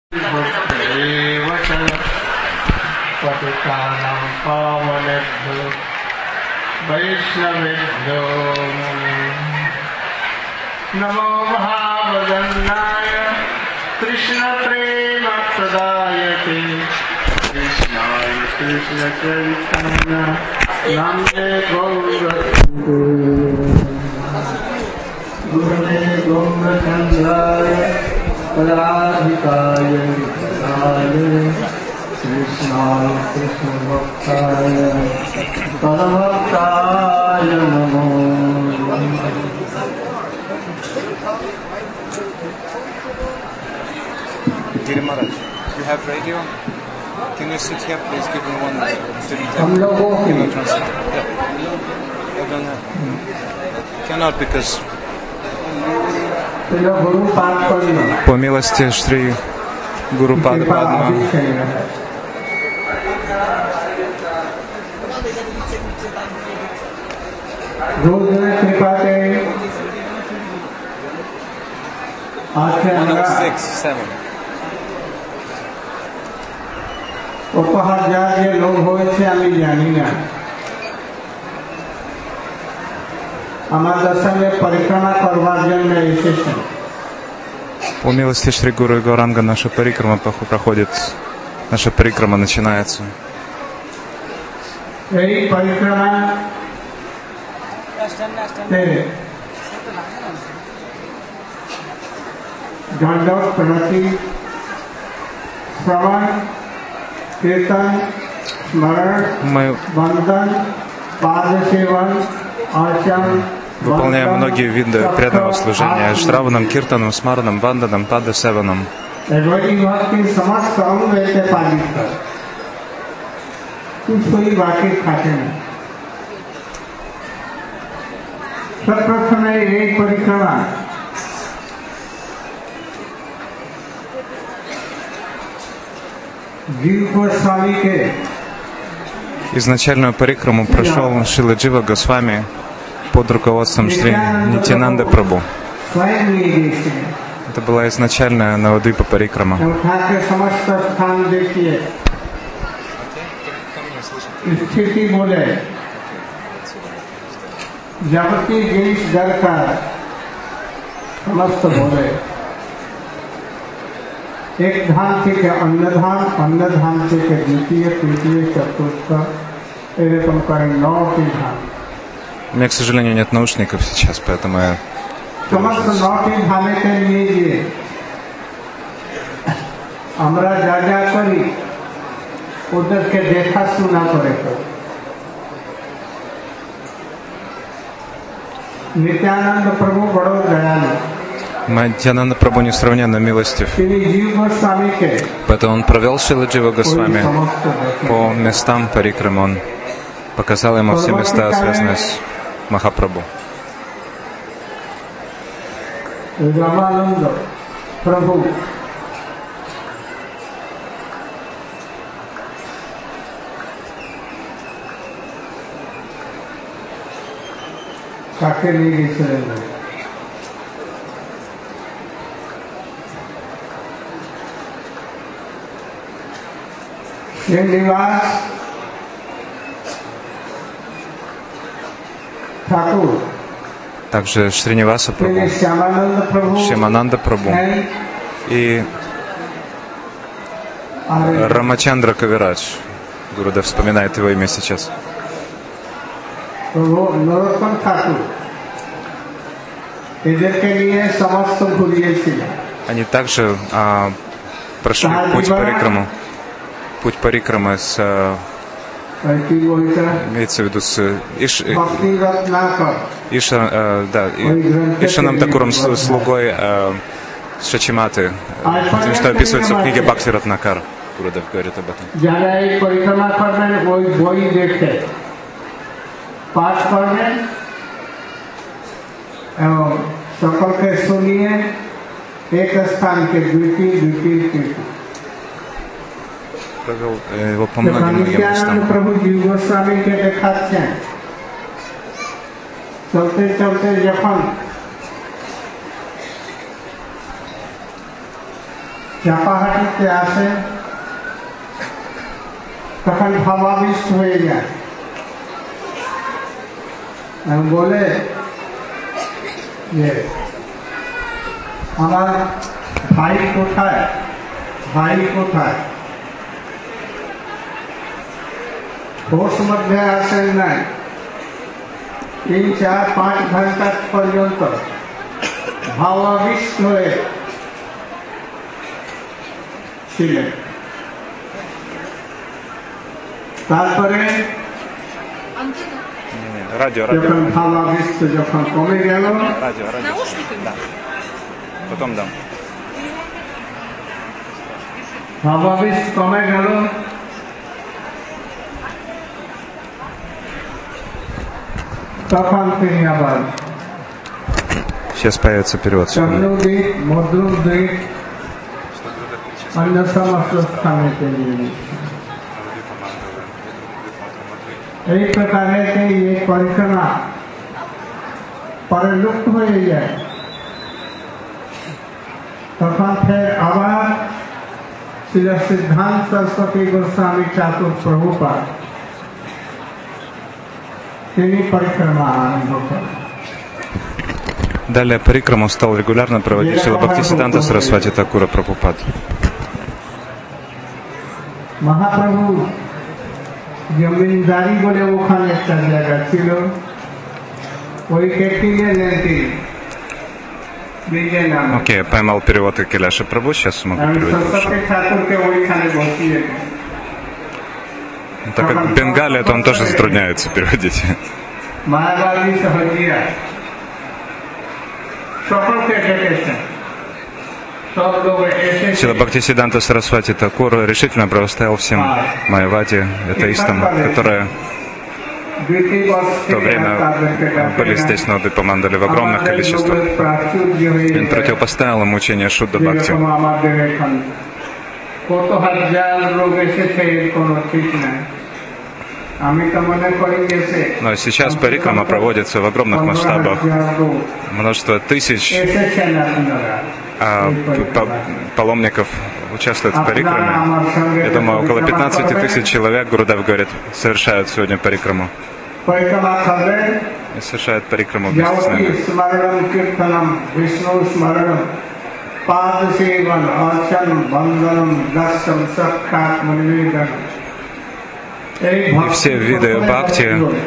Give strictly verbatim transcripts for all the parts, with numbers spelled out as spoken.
बुद्धेव च पतितानां पावनेभ्यो वैष्णवेभ्यो नमो महावदन्नाय कृष्णप्रेमप्रदायते कृष्णाय कृष्णचैतन्य नाम्ने गौरवन्दे गुरुवे गौरचन्द्राय राधिकाय कृष्णाय कृष्णभक्ताय परमभक्ताय नमो Giri Maharaj, you have radio? Can you sit here? Please give me one. हम लोगों की I don't have. Cannot because. По милости Шри Гуру Пада Падма, उपहार जा जे लोग হয়েছে আমি জানি না আমার দর্শনে পরিক্রমা করবার জন্য এসেছেন по милости Шри Гуру и Гауранга наша парикрама проходит, наша парикрама начинается. এই পরিক্রমা दंडवत प्रणति श्रवण कीर्तन स्मरण वंदन पाद सेवन अर्चन Выполняем многие виды преданного служения Шраванам, Киртаном, Смаранам, Ванданам, Пада Севанам. Изначальную парикраму прошел Шрила Джива Госвами под руководством Шри Нитьянанды Прабху. Это была изначальная Навадвипа парикрама. एक धाम থেকে অন্য ধাম অন্য ধাম থেকে দ্বিতীয় তৃতীয় চতুর্থ এরকম করে নটি ধাম У меня, к сожалению, нет наушников сейчас, поэтому я... সমস্ত নটি ধামেতে নিয়ে গিয়ে আমরা যা যা করি ওদেরকে দেখাশোনা করে করি নিত্যানন্দ প্রভু বড় দয়ালু Нитьянанда Прабху несравненно милостив. Поэтому он провел Шрила Джива Госвами по местам парикрамы. Он показал ему все места, связанные с Махапрабху. কাকে নিয়ে গেছিলেন श्रीनिवास ठाकुर, также Шриниваса Прабху, Шьямананда Прабху и Рамачандра Кавирадж. Гурудев вспоминает его имя сейчас. Они также а, прошли путь парикраму. Путь парикрамы с, имеется в виду с Иш, Иша, э, да, Ишаном Такуром, слугой э, Шачиматы, тем, что описывается в книге Бхакти Ратнакар. Гурудев говорит об этом. Провел его по многим-многим местам. चलते चलते जखन চাপাহাটিতে আসেন তখন ভাবাবিষ্ট হয়ে যায়, বলে যে আমার ভাই কোথায়, ভাই কোথায়? হোশ মধ্যে আসেন নাই, তিন চার পাঁচ ঘন্টা পর্যন্ত ভাবাবিষ্ট হয়ে ছিলেন। তারপরে যখন ভাবাবিষ্ট যখন কমে গেল, ভাবাবিষ্ট কমে গেল, তখন তিনি আবার Сейчас появится перевод. চন্দ্রদ্বীপ, মধুদ্বীপ, অন্য সমস্ত স্থানেতে নিয়ে এই প্রকারে এই পরিক্রমা পরে লুপ্ত হয়ে যায়। তখন ফের আবার শ্রী সিদ্ধান্ত সরস্বতী গোস্বামী ঠাকুর প্রভুপাদ তিনি পরিক্রমা আরম্ভ করেন। Далее парикраму стал регулярно проводить Шрила Бхактисиддханта Сарасвати Такура Прабхупад. মহাপ্রভু জমিনদারি বলে ওখানে একটা জায়গা ছিল, ওই কেটিনে লেন্টি। Окей, я поймал перевод Акиляша Прабhu, сейчас могу переводить. Так как Бенгалия, то он тоже затрудняется переводить. Шрила Бхактисиддханта Сарасвати Такур решительно противостоял всем майявади, атеистам, которые в то время были здесь на Удипамандале в огромных количествах. Он противопоставил им учение Шудда Бхакти. Но сейчас парикрама проводится в огромных масштабах. Множество тысяч а, паломников участвуют в парикраме. Я думаю, около пятнадцати тысяч человек, Гурудев говорит, совершают сегодня парикраму. И совершают парикраму вместе с нами. И все виды бхакти,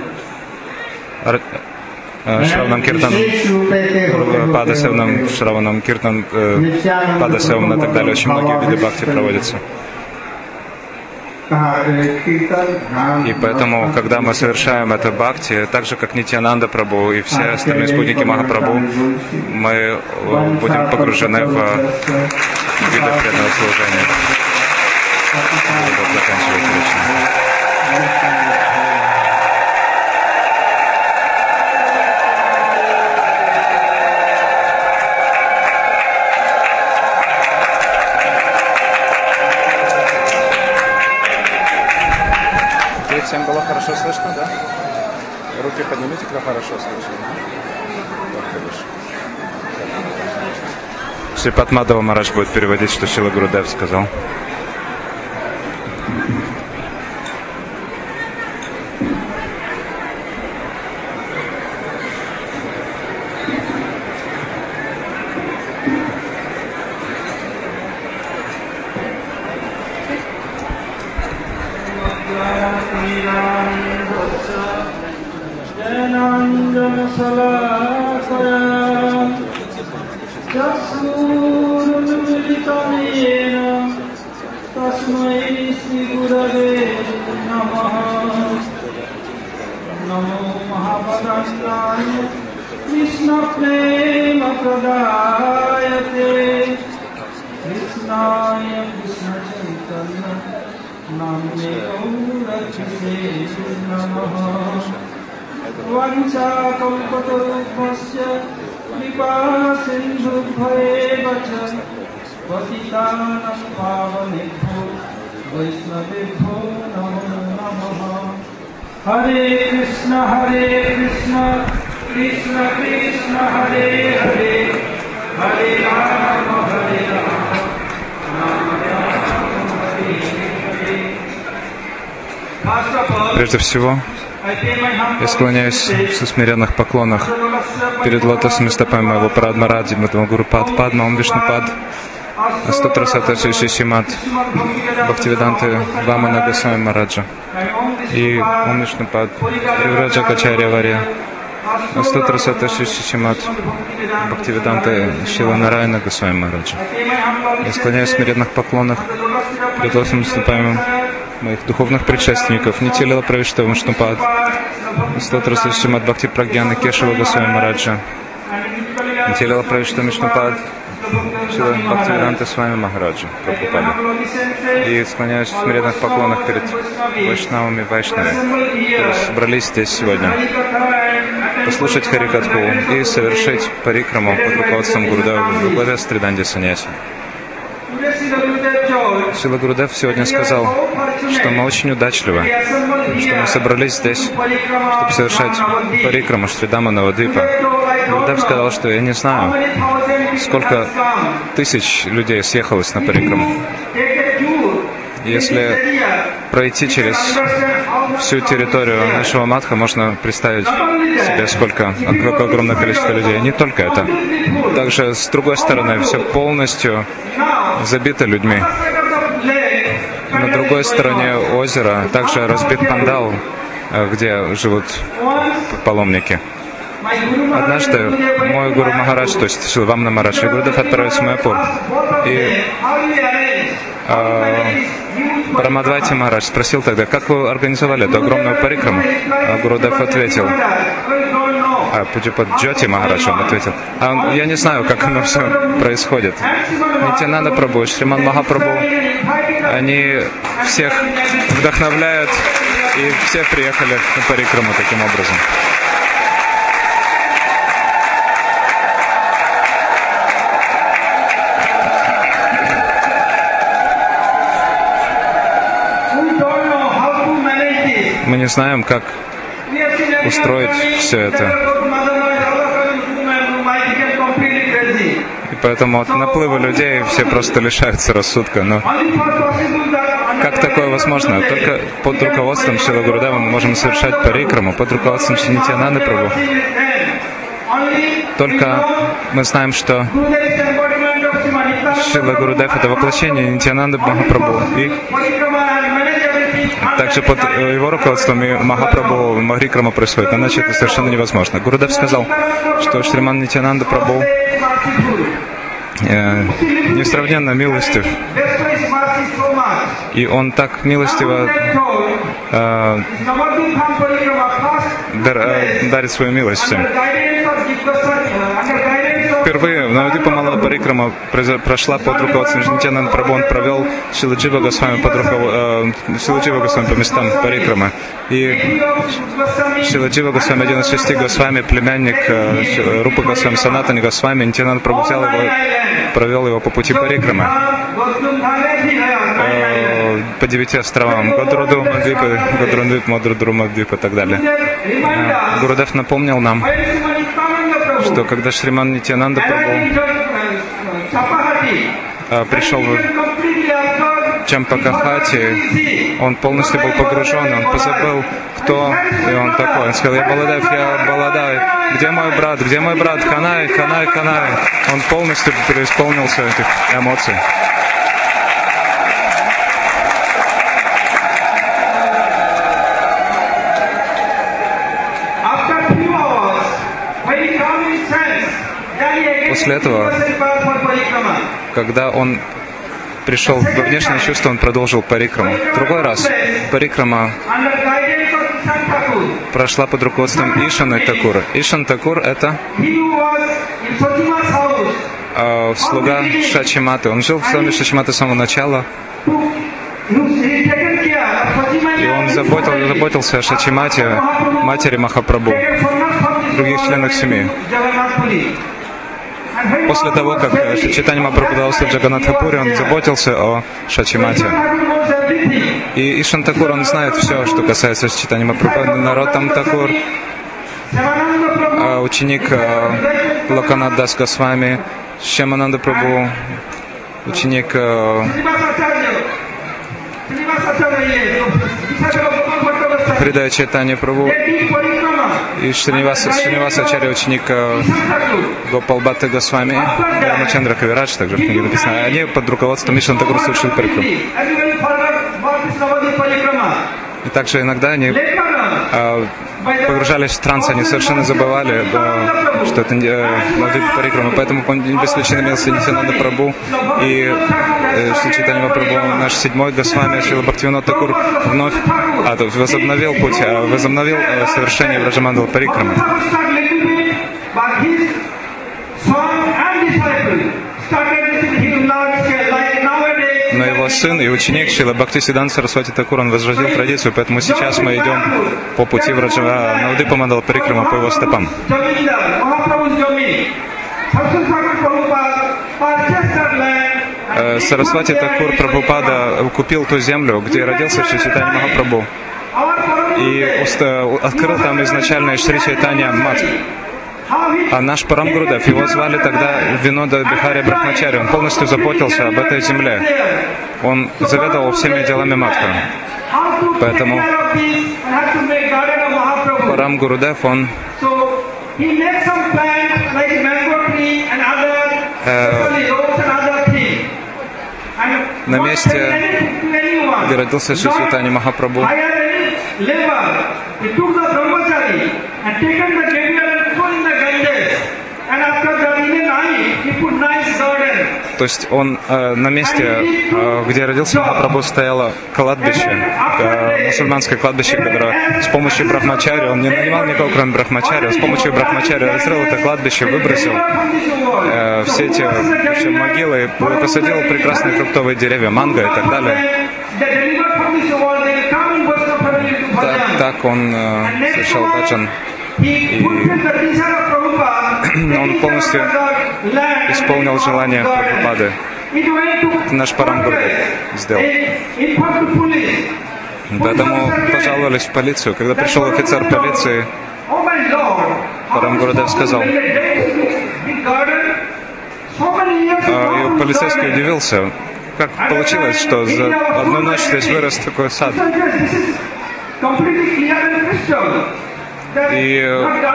Шраванам Киртан, Падасевнам, Шраванам Киртан, Падасевнам и так далее, очень многие виды бхакти проводятся. И поэтому, когда мы совершаем это бхакти, так же, как Нитьянанда Прабху и все остальные спутники Махапрабху, мы будем погружены в виды преданного служения. Заканчивать лично. Всем было хорошо слышно, да? Руки поднимите, кто хорошо слышно. Шрипад Мадхава Махарадж будет переводить, что Шрила Гурудев сказал. Hare Krishna, Hare Krishna, Krishna Krishna, Hare Hare, Hare Rama, Hare Rama, Прежде всего, я склоняюсь в смиренных поклонах перед лотосными стопами моего Парадмараджи, моего Гуру Пад Падма, Ом Вишнупад, Астотра Саташи Шишимат, Бхактивиданты Вамана Госвами Мараджа и Ом Вишнупад, Ривраджа Качарья Варья, Астотра Саташи Шишимат, Бхактивиданты Шила Нарайана Госвами Мараджа. Я склоняюсь в смиренных поклонах перед лотосными стопами моих духовных предшественников, Нитилила Правиштава Вишнупад, Астотра Саташимат Бхакти Прагьяна Кешава Госвами Мараджа, Нитилила Правиштава Вишнупад, Шила Бхактивиданта Свами Махараджа, Прабхупада. И склоняюсь в смиренных поклонах перед Вайшнавами Вайшнави, которые собрались здесь сегодня послушать Харикатху и совершить парикраму под руководством Гурудева в главе Стриданди Саньяси. Шила Гурудев сегодня сказал, что мы очень удачливы, что мы собрались здесь, чтобы совершать парикраму Шридама Навадвипа. Гурудев сказал, что я не знаю, сколько тысяч людей съехалось на парикраму. Если пройти через всю территорию нашего Мадха, можно представить себе, сколько какое огромное количество людей. Не только это. Также с другой стороны, все полностью забито людьми. На другой стороне озера также разбит пандал, где живут паломники. Однажды мой Гуру Махарадж, то есть Шрила Вамана Марадж, и Гурудев отправился в Майяпур. И э, Парамадвати Махарадж спросил тогда, как вы организовали эту огромную парикраму? А Гурудев ответил, а Пуджапад Джоти Махарадж, он ответил, а он, я не знаю, как оно все происходит. Нитьянанда Прабху, Шриман Махапрабху, они всех вдохновляют, и все приехали на парикраму таким образом. Мы не знаем, как устроить все это. И поэтому от наплыва людей все просто лишаются рассудка. Но как такое возможно? Только под руководством Шрила Гурудева мы можем совершать парикраму, под руководством Шри Нитьянанды Прабху. Только мы знаем, что Шрила Гурудев — это воплощение Нитьянанды Махапрабху. И также под его руководством и Махапрабху Парикрама происходит, иначе это совершенно невозможно. Гурудев сказал, что Шриман Нитьянанда Прабху э, несравненно милостив, и он так милостиво э, дар, э, дарит свою милость всем. Впервые Навадвипа Мала Парикрама прошла под руководством Нитьянанды Прабху. Он провел Шрила Джива Госвами под руководством э, Шрила Джива Госвами по местам Парикрамы. И Шрила Джива Госвами, один из шести Госвами, племянник э, Рупы Госвами, Санатани Госвами, Нитьянанда Прабху взял его, провел его по пути Парикрамы. Э, по девяти островам Гадруду, Мадвипа, Гадрундвип, Мадрудру, Мадвип и так далее. Э, Гурудев напомнил нам, что когда Шриман Нитьянанда Прабху э, пришел в Чампакахати, он полностью был погружен, он позабыл, кто и он такой. Он сказал, я Баладев, я Баладай, где мой брат, где мой брат, Канай, Канай, Канай. Он полностью преисполнился этих эмоций. После этого, когда он пришел во внешнее чувство, он продолжил парикраму. В другой раз парикрама прошла под руководством Ишаны Такура. Ишан Такур — это э, слуга Шачиматы. Он жил в доме Шачиматы с самого начала. И он заботил, заботился о Шачимате, матери Махапрабху, других членах семьи. После того, как Чайтанья Махапрабху подался в Джаганнатхапури, он заботился о Шачимате. И Ишан Такур, он знает все, что касается Чайтаньи Махапрабху. Нароттам Такур, ученик Локанат Дас Госвами, Шьямананда Прабху, ученик Хрида Чайтанья Прабху и Шриниваса, Шриниваса Ачарья, ученик Гопал Бхатта Госвами, Рамачандра Кавирадж, также в книге написано, они под руководством Вишну Такур совершили парикраму. И также иногда они э, погружались в транс, они совершенно забывали, да, что это Мадхури Парикрама. Поэтому без исключения имелся Нитьянанда Прабху и э, Шри Чайтанья Прабху, наш седьмой Госвами, Шрила Бхактивинода Такур, вновь а, то, возобновил путь, а, возобновил э, совершение Враджамандала Парикрамы. Но его сын и ученик Шрила Бхактисиданта Сарасвати Такур, он возродил традицию, поэтому сейчас мы идем по пути Навадвипа Мандала Парикрама, по его стопам. Сарасвати Такур Прабхупада купил ту землю, где родился Шри Чайтанья Махапрабху, и открыл там изначально Шри Чайтанья Мат. А наш Парам Гурудев, его звали тогда Винода Бихари Брахмачари, он полностью заботился об этой земле. Он заведовал всеми делами Матха. Поэтому Парам Гурудев, он э, на месте, где родился Шри Чайтанья Махапрабху, то есть он э, на месте, э, где родился Махапрабху, стояло кладбище, э, мусульманское кладбище, которое с помощью Брахмачари, он не нанимал никого, кроме Брахмачари, с помощью Брахмачари разрыл это кладбище, выбросил э, все эти вообще, могилы, посадил прекрасные фруктовые деревья, манго и так далее. Так, так он э, совершал баджан. И он полностью исполнил желание Прабхупады. Наш Парам Гурудев сделал. Поэтому пожаловались в полицию. Когда пришел офицер полиции, Парам Гурудев сказал, и полицейский удивился, как получилось, что за одну ночь здесь вырос такой сад. И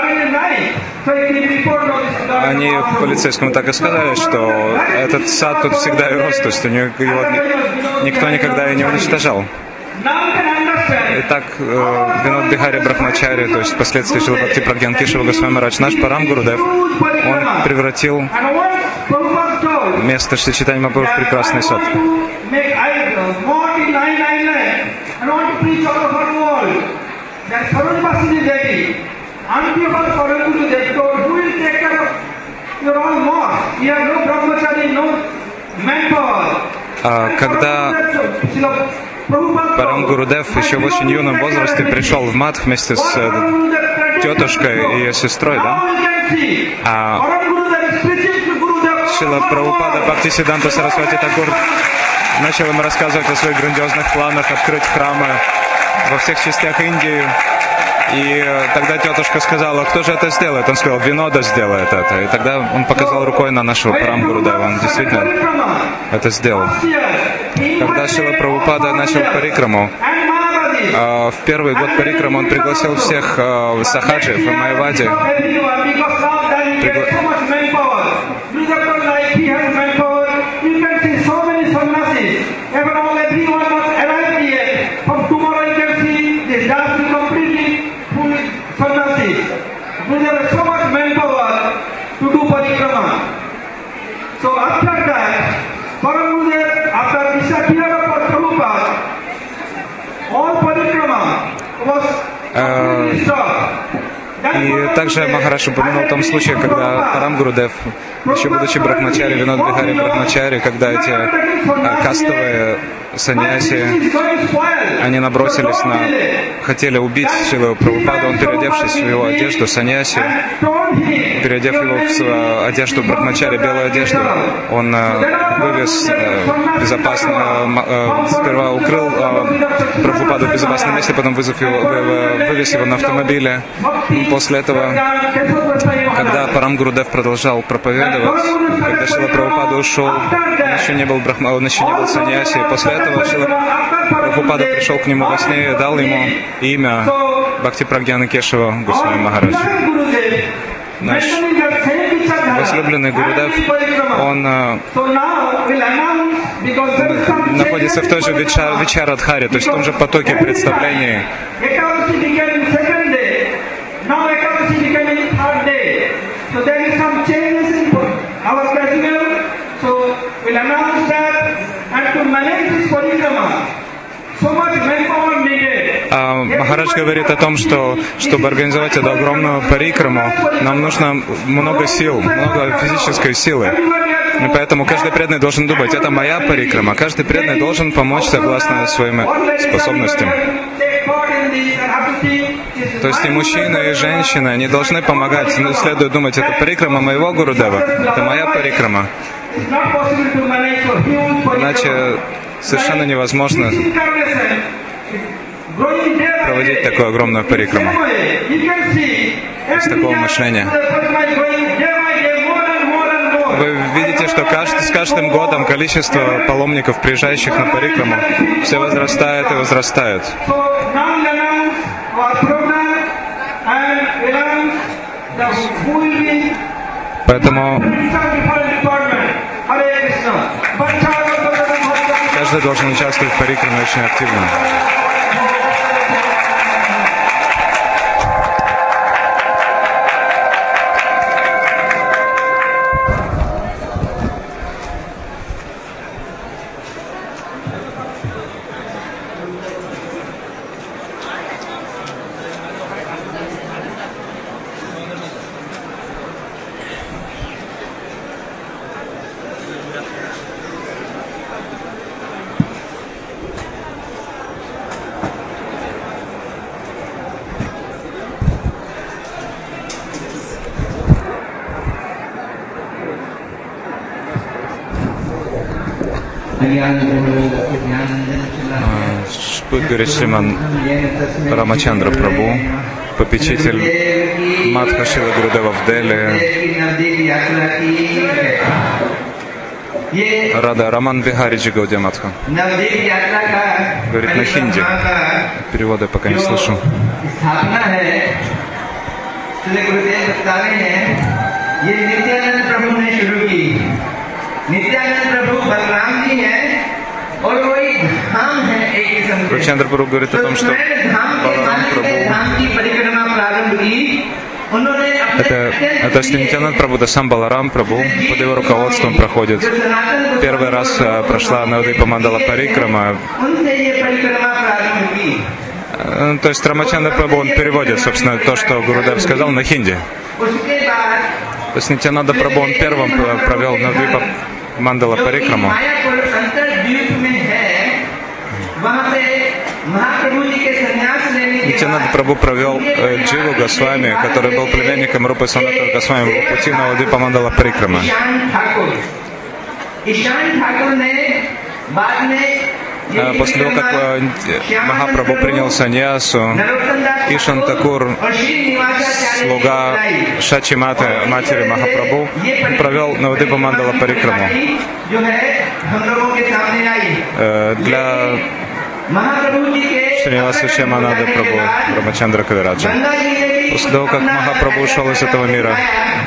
они полицейскому так и сказали, что этот сад тут всегда и рос, то есть его никто никогда и не уничтожал. И так Винод Бихари Брахмачари, то есть впоследствии Шрила Бхакти Прагьян Кешава Госвами Махарадж, наш Парам Гурудев, он превратил место Шри Чайтанья Махапрабху в прекрасный сад. А когда Парам Гурудев еще в очень юном возрасте пришел в Мадх вместе с тетушкой и ее сестрой, да? А Шрила Прабхупада Бхактисиданта Сарасвати Такур начал ему рассказывать о своих грандиозных планах открыть храмы во всех частях Индии. И тогда тетушка сказала, кто же это сделает? Он сказал, Винода сделает это. И тогда он показал рукой на нашего Парам Гурудева. Он действительно это сделал. Когда Шрила Прабхупада начал парикраму, в первый год парикрамы он пригласил всех сахаджиев и майавади. Пригла... И также Махарадж упомянул в том случае, когда Парам Гурудев, еще будучи Брахмачари, Винод Бихари Брахмачари, когда эти а, кастовые саньяси, они набросились на, хотели убить Шрилу Прабхупаду, он, переодевшись в его одежду саньяси, переодев его в одежду Брахмачари, белую одежду, он а, вывез а, безопасно, а, сперва укрыл а, Прабхупаду в безопасном месте, потом вызвав его, вывез его на автомобиле. После этого, когда Парам Гурудев продолжал проповедовать, когда Шрила Прабхупада ушел, он еще не был брахма, он еще не был саньяси. После этого Шрила Прабхупада пришел к нему во сне и дал ему имя Бхактипрагьяна Кешава Госвами Махарадж. Наш возлюбленный Гурудев, он находится в той же Вичарадхаре, то есть в том же потоке представлений. А Махарадж говорит о том, что чтобы организовать эту огромную парикраму, нам нужно много сил, много физической силы. И поэтому каждый преданный должен думать, это моя парикрама. Каждый преданный должен помочь согласно своим способностям. То есть и мужчина, и женщина, они должны помогать. Но следует думать, это парикрама моего Гурудева, это моя парикрама. Иначе совершенно невозможно проводить такую огромную парикраму из такого мышления. Вы видите, что каждый, с каждым годом количество паломников, приезжающих на парикраму, все возрастает и возрастает. Поэтому каждый должен участвовать в парикраме очень активно. Говорит Шриман Рамачандра Прабху, попечитель Мадха Шрила Гурудева в Дели. Рада Раман Бихариджи Гаудия Мадха. Говорит на хинди. Перевода пока не слышу. Ручандра Прабху говорит о том, что Баларам Прабху, это, это Нитьянанд Прабху, да сам Баларам Прабху под его руководством проходит. Первый раз прошла Навадвипа Мандала Парикрама. То есть Рамачандра Прабху, он переводит, собственно, то, что Гурудев сказал, на хинди. То есть Нитьянанда Прабху, он первым провел Навадвипа Мандала Парикраму. Нитьянанда Прабху провел э, Дживу Госвами, который был племянником Рупы Санатана Госвами в пути Навадвипа Мандала Парикрама. А после того, как э, Махапрабху принял саньясу, Ишан Такур, слуга Шачиматы, матери Махапрабху, провел Навадвипа Мандала Парикраму. Э, для Шриниваса Шьямананда Прабху, Рамачандра Кавираджа. После того, как Махапрабху ушел из этого мира,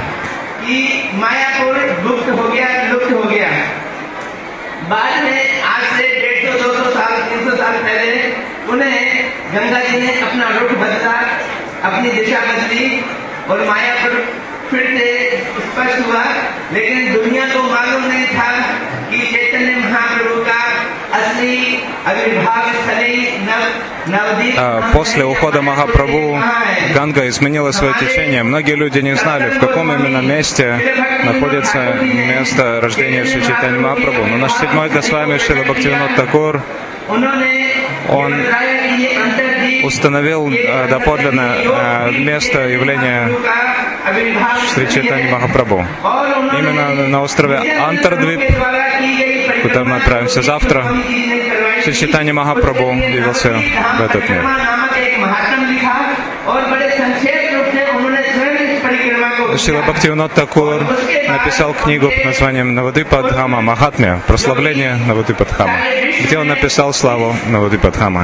फिर से स्पष्ट हुआ, लेकिन दुनिया को मालूम नहीं था कि चैतन्य महाप्रभु का असली आविर्भाव स्थली नवदीप. После ухода Махапрабху Ганга изменила свое течение. Многие люди не знали, в каком именно месте находится место рождения Шри Чайтанья Махапрабху. Но наш седьмой Госвами Шрила Бхактивинод Такур, он установил э, доподлинно э, место явления Шри Чайтанья Махапрабху. Именно на острове Антардвип, куда мы отправимся завтра, Шри Чайтанья Махапрабху явился в этот мир. Шрила Бхактивинода Такур написал книгу под названием Навадвипа-дхама Махатмья, прославление Навадвипа-дхама, где он написал славу Навадвипа-дхама.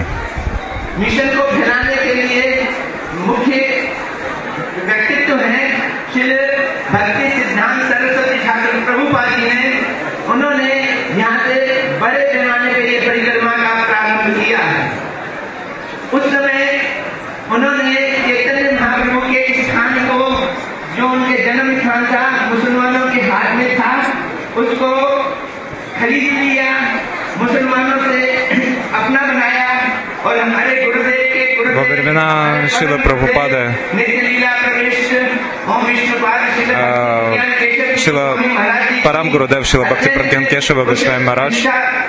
उस समय उन्होंने चैतन्य महाप्रभु के स्थान को, जो उनके जन्म स्थान था, मुसलमानों के हाथ में था, उसको खरीद लिया, मुसलमानों से अपना बनाया और हमारे गुरुदेव के Во времена Шрилы Прабхупады Шрила Парам Гурудев, Шрила Бхакти Прагьян Кешава Госвами Марадж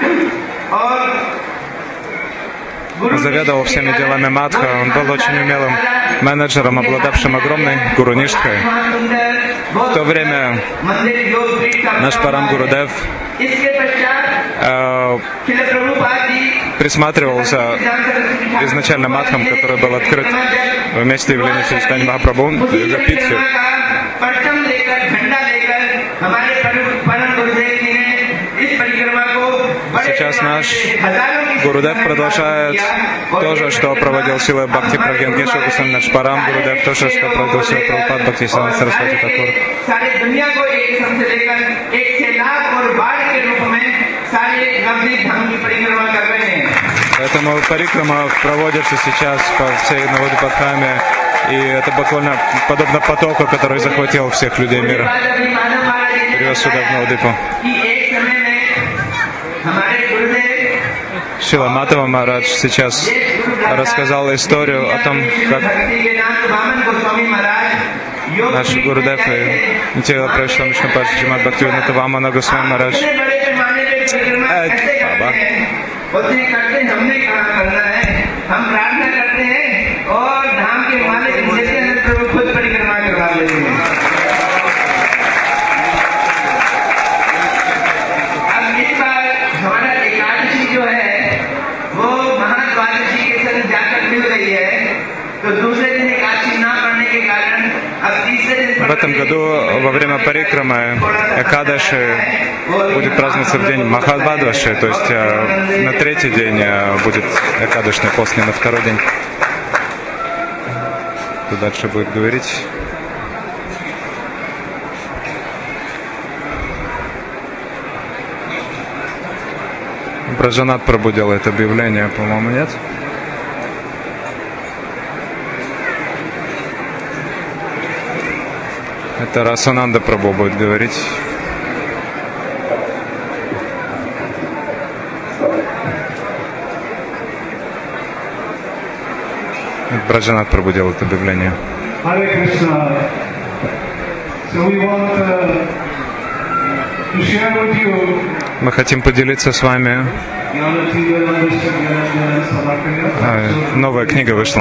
заведовал всеми делами Мадха. Он был очень умелым менеджером, обладавшим огромной гуру-ништхой. В то время наш Парам Гурудев э, присматривал за изначально Мадхом, который был открыт в месте явления Чайтанья Махапрабху, Йога-питхи. Сейчас наш Гурудев продолжает то же, что проводил Шрила Бхакти Прагьян Кешава Госвами, наш Парам Гурудев, то же, что проводил Шрила Прабхупада Бхактисиданта Сарасвати Такур. Поэтому парикрама проводится сейчас по всей Навадвипа-дхаме, и это буквально подобно потоку, который захватил всех людей мира, привез сюда в Навадвипу. Шрила Мадхава Марадж сейчас рассказал историю о том, как наш Гурудев и Нитья Прабхупада Вишнупад Шримад Бхактивинода Вамана Госвами Марадж В этом году во время парикрамы Экадаши будет праздноваться в день Махабхадваши, то есть э, на третий день э, будет Экадашный пост, не на второй день. Кто дальше будет говорить? Браджанат Прабху делает объявление, по-моему, нет? Это Расананда Прабху будет говорить. Браджанат Прабху делает объявление. Мы хотим поделиться с вами. Новая книга вышла.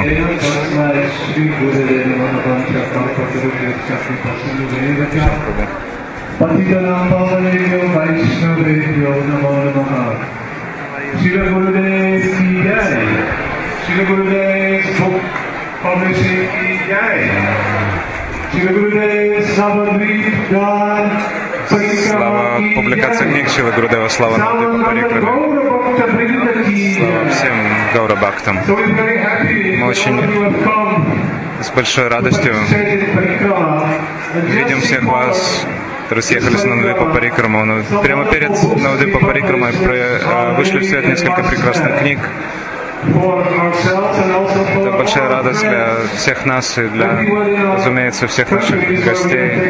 Слава публикации книг Шрилы Гурудева, слава Навадвипа Парикраме, слава всем Гаура Бхактам. Мы очень с большой радостью видим всех вас, которые съехались на Навадвипа Парикраму. Прямо перед Навадвипа Парикрамой вышли в свет несколько прекрасных книг. Это большая радость для всех нас и для, разумеется, всех наших гостей.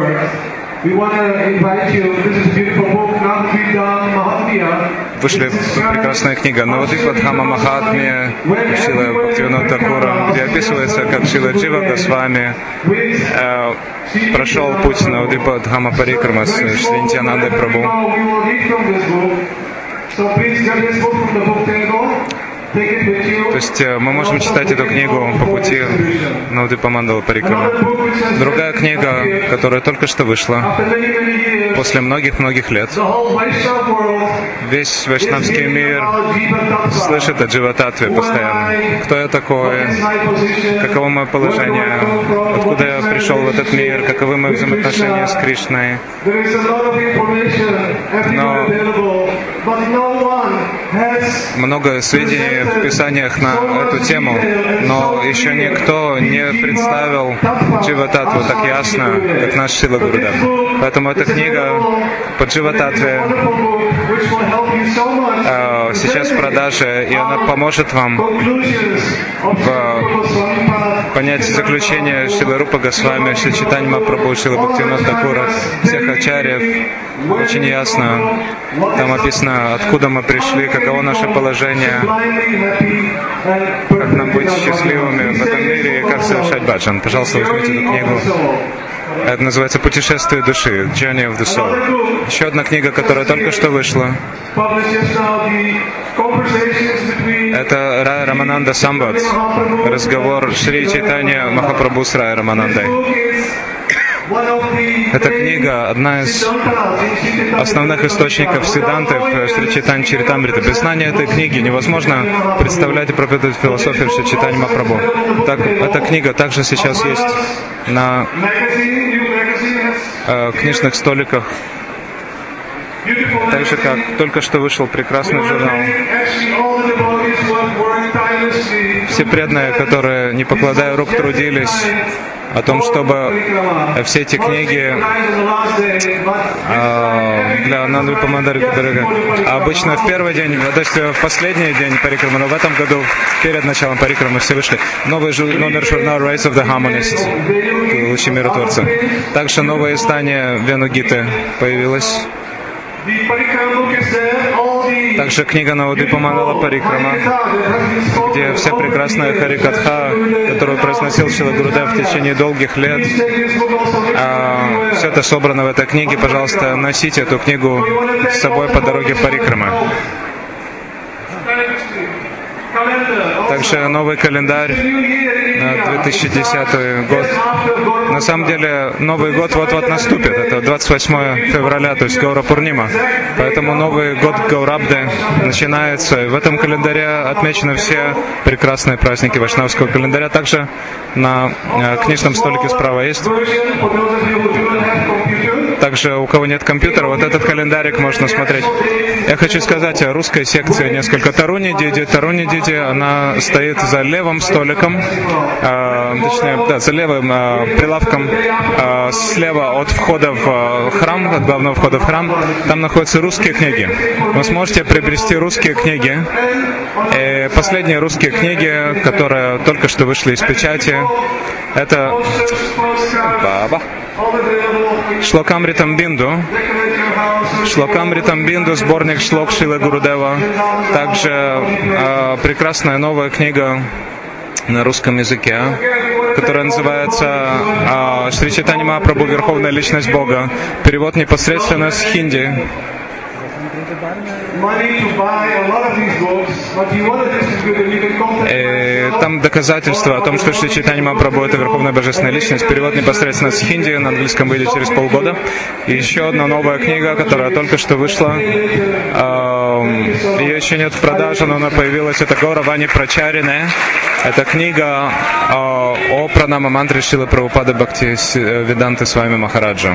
Вышли прекрасная книга Навадвипа-дхама Махатмья Шрила Бхактивинода Такура, где описывается, как Шрила Джива Госвами э, прошел путь Навадвипа-дхама Парикрама с Шри Нитьянандой Прабху. То есть мы можем читать эту книгу по пути Навадвипа Мандала Парикрама. Другая книга, которая только что вышла, после многих-многих лет, весь вайшнавский мир слышит о Дживататве постоянно. Кто я такой? Каково мое положение? Откуда я пришел в этот мир? Каковы мои взаимоотношения с Кришной? Но много сведений в Писаниях на эту тему, но еще никто не представил Дживататву так ясно, как наш Шрила Гурудев. Поэтому эта книга по Дживататве э, сейчас в продаже, и она поможет вам в понять заключение Шрилы Рупы Госвами, Шри Чайтанья Махапрабху, Шрилы Бхактивинода Тхакура, всех ачарьев. Очень ясно. Там описано, откуда мы пришли, каково наше положение, как нам быть счастливыми в этом мире и как совершать баджан. Пожалуйста, возьмите эту книгу. Это называется «Путешествие души», «Journey of the Soul». Еще одна книга, которая только что вышла. Это Рая Рамананда Самбат. Разговор Шри Чайтанья Махапрабху с Рая Раманандой. Эта книга одна из основных источников Сиддханты в Шри Чайтанья Чаритамрите. Без знания этой книги невозможно представлять и проповедовать философию Шри Чайтанья Махапрабху. Так, эта книга также сейчас есть на э, книжных столиках. Так же, как только что вышел прекрасный журнал. Все преданные, которые, не покладая рук, трудились о том, чтобы все эти книги э, для Навадвипа Мандала Парикрама. Обычно в первый день, то есть в последний день Парикрамы, но в этом году, перед началом Парикрамы, все вышли. Новый жур, номер журнала Rise of the Harmonist, Лучи миротворца. Также новое издание Вену Гиты появилось. Также книга Навадвипа Мандала Парикрама, где вся прекрасная Харикатха, которую произносил Шрила Гурудев в течение долгих лет, а, все это собрано в этой книге. Пожалуйста, носите эту книгу с собой по дороге Парикрамы. Также новый календарь на две тысячи десятый год. На самом деле Новый год вот-вот наступит. Это двадцать восьмое февраля, то есть Гаура Пурнима. Поэтому Новый год Гаурабды начинается. И в этом календаре отмечены все прекрасные праздники вайшнавского календаря. Также на книжном столике справа есть. Также у кого нет компьютера, вот этот календарик можно смотреть. Я хочу сказать о русской секции несколько. Таруни Диди. Таруни Диди, она стоит за левым столиком, э, точнее, да, за левым э, прилавком, э, слева от входа в э, храм, от главного входа в храм. Там находятся русские книги. Вы сможете приобрести русские книги. И последние русские книги, которые только что вышли из печати, это Баба. Шлокамритам Бинду. Шлокамритам Бинду, сборник шлок Шрилы Гурудева. Также э, прекрасная новая книга на русском языке, которая называется э, Шри Чайтанья Махапрабху Верховная Личность Бога. Перевод непосредственно с хинди. И там доказательства о том, что Шри Чайтанья Махапрабху — это Верховная Божественная Личность. Перевод непосредственно с хинди, на английском выйдет через полгода. И еще одна новая книга, которая только что вышла. Ее еще нет в продаже, но она появилась. Это Гаура Вани Прачарине. Это книга о пранама мантре Шрилы Прабхупады Бхакти Веданты Свами Махараджа.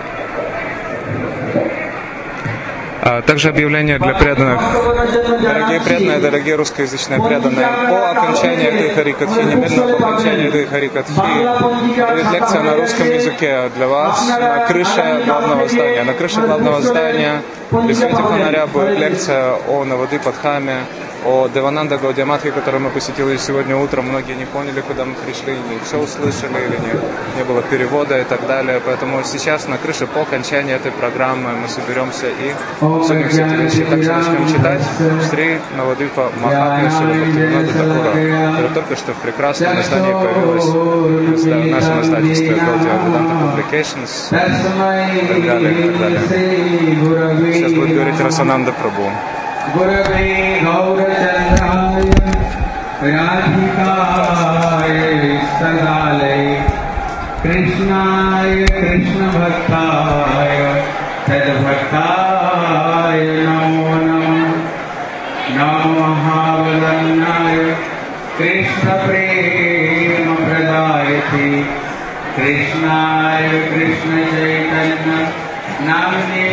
А также объявление для преданных. Дорогие преданные, дорогие русскоязычные преданные, по окончании этой Харикатхи, немедленно по окончании этой Харикатхи, будет лекция на русском языке для вас на крыше главного здания. На крыше главного здания при свете фонаря будет лекция о Навадвипа Дхаме, о Девананда Гаудия Матхе, которую мы посетили сегодня утром. Многие не поняли, куда мы пришли, не все услышали, или не, не было перевода и так далее. Поэтому сейчас на крыше по окончании этой программы мы соберемся и обсудим все эти вещи. Также начнем читать Шри Навадвипа Махатмя Шрилы Бхактивинода Тхакура, которая только что в прекрасном издании появилась в нашем издательстве Гаудия Веданта Publications и так далее, и так далее. Сейчас будет говорить Расананда Прабху. Gurave Gaurachandraya राधिकाय सदालय कृष्णाय कृष्ण भक्ताय तद्भक्ताय नमो नमः नमो महावदन्नाय कृष्ण प्रेम प्रदायते कृष्णाय कृष्ण चैतन्य नाम्ने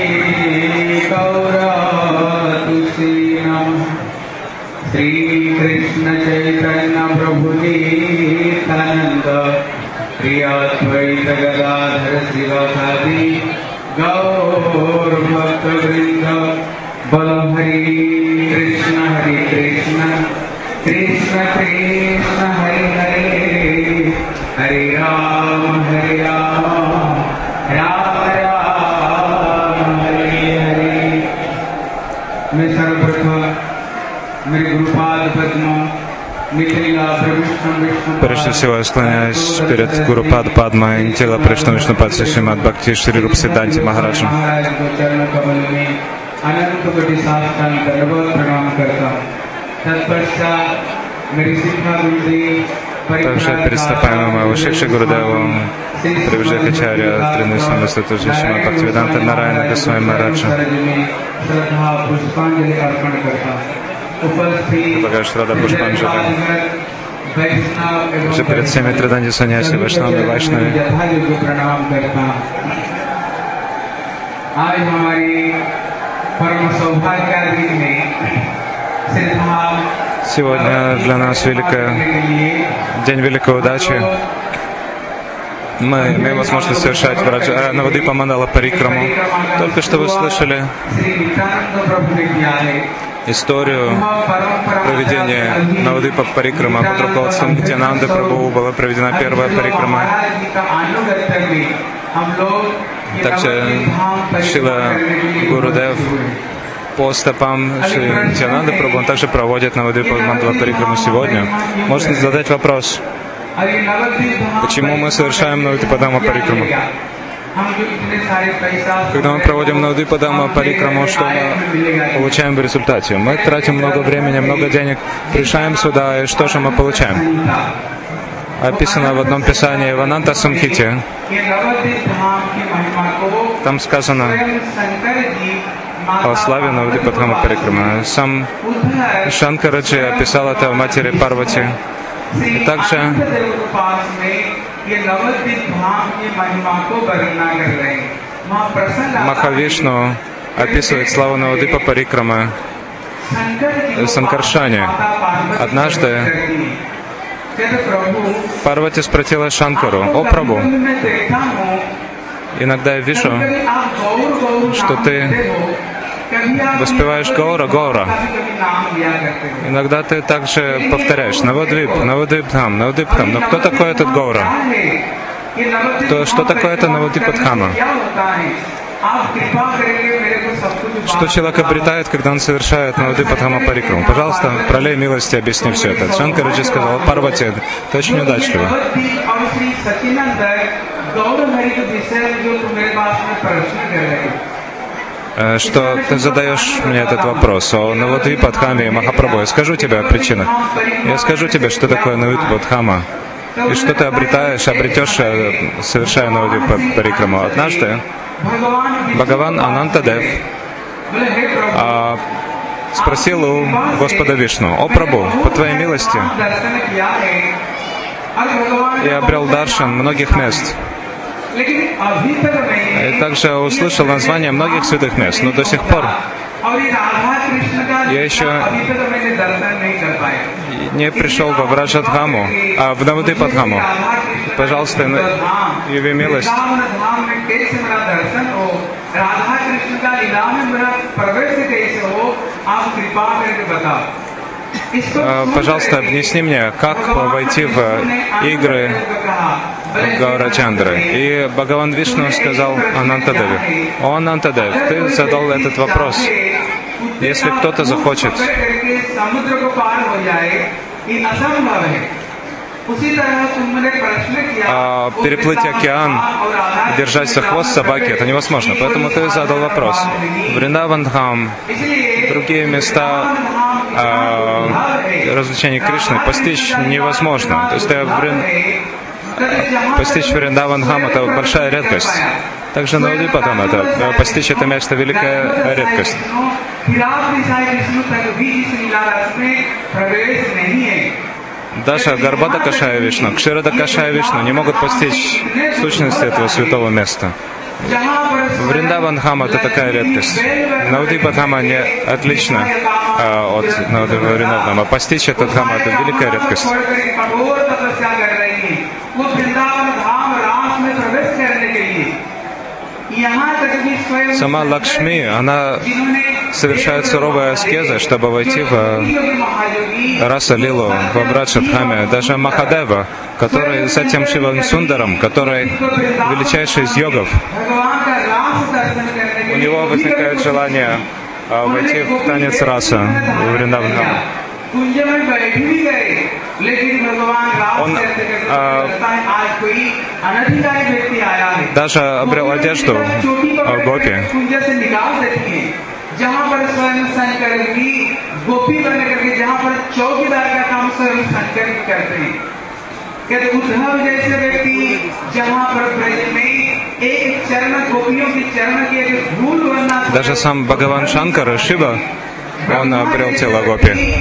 गौरतुसे नमः श्री कृष्ण चैतन्य प्रभु नित्यानंद श्री अद्वैत गदाधर श्रीवासादि गौर भक्त वृंद बोलो हरि कृष्ण हरि कृष्ण कृष्ण कृष्ण हरि हरि हरे राम हरे राम राम राम हरे हरे। मैं सर्वप्रथम मेरे गुरुपाद पद्म Прежде всего, я склоняюсь перед Гуру Пад Падма и Нитила Пришна Вишнупад Шримад Бхакти Шри Руп Сиддханти Махараджа. Также приступаем моего Шикши Гурудеву, Привиджакачарья, Тринусвами Святоши Шримад Бхактивиданта Нараяна Госвами Махараджа. Предлагаю Шрада Пушпанджали. Уже перед всеми Триданди Саньяси, Вайшнавами, Вайшнави. Сегодня для нас великая, день великой удачи. Мы имеем возможность совершать Враджа Навадвипа Мандала Парикраму. Только что вы слышали историю проведения Навадвипа Парикрама под руководством Нитьянанды Прабху была проведена первая парикрама. Также Шрила Гурудев по стопам Шри Нитьянанды Прабху, он также проводит Навадвипа Мандала Парикраму сегодня. Можно задать вопрос, почему мы совершаем Навадвипа Дама Парикраму? Когда мы проводим Навадвипа Дама Парикраму, что мы получаем в результате? Мы тратим много времени, много денег, приезжаем сюда, и что же мы получаем? Описано в одном писании в Ананта Самхите. Там сказано о славе Навадвипа Дама Парикрамы. Сам Шанкараджи описал это в матери Парвати. И также Махавишну описывает славу Навадвипа Парикрамы Санкаршане. Однажды Парвати спросила Шанкару: «О Прабху, иногда я вижу, что ты воспеваешь Гаура, Гаура. Иногда ты также повторяешь Навадвип, Навадвип Дхам, Навадвип Дхам. Но кто такой этот Гаура? То, что такое это Навадвипа Дхама? Что человек обретает, когда он совершает Навадвипа Дхама Парикраму? Пожалуйста, пролей милости, объясни все это». Шанкараджи сказал: «Парвати, ты очень удачлива, что ты задаешь мне этот вопрос о Навадвипа Дхаме и Махапрабху. Я скажу тебе о причинах. Я скажу тебе, что такое Навадвипа Дхама и что ты обретаешь, обретешь, совершая Навадвипа Парикраму». Однажды Бхагаван Анантадев а, спросил у Господа Вишну: «О Прабху, по твоей милости я обрел даршан многих мест. И также услышал название многих святых мест, но до сих пор я еще не пришел во Враджадхаму, а в Навадвипа Дхаму. Пожалуйста, яви милость». Пожалуйста, объясни мне, как войти в игры Гаурачандры. И Бхагаван Вишну сказал Анантадеве: «О Анантадев, ты задал этот вопрос. Если кто-то захочет а переплыть океан, держать за хвост собаки, это невозможно. Поэтому ты задал вопрос. Вриндаван Дхам, другие места, а, развлечений Кришны постичь невозможно. То есть Врин... постичь Вриндаван-Хам — это большая редкость. Также Навадвипадхам — это постичь это место — великая редкость. Даже Гарбада Кашая Вишну, Кширада Кашая Вишну не могут постичь сущности этого святого места. Вриндаван-Хам — это такая редкость. Навадвипадхам не отлично а, от Вриндаван-Хама. А постичь этот хам — это великая редкость. Сама Лакшми, она совершает суровые аскезы, чтобы войти в Раса-лилу, в Абраджадхаме. Даже Махадева, который с этим Шиван Сундаром, который величайший из йогов, у него возникает желание войти в танец раса в Вриндаван-Хам. Он а, даже обрел одежду а, гопи. Даже сам Бхагаван Шанкар, Шива, он обрел тело гопи.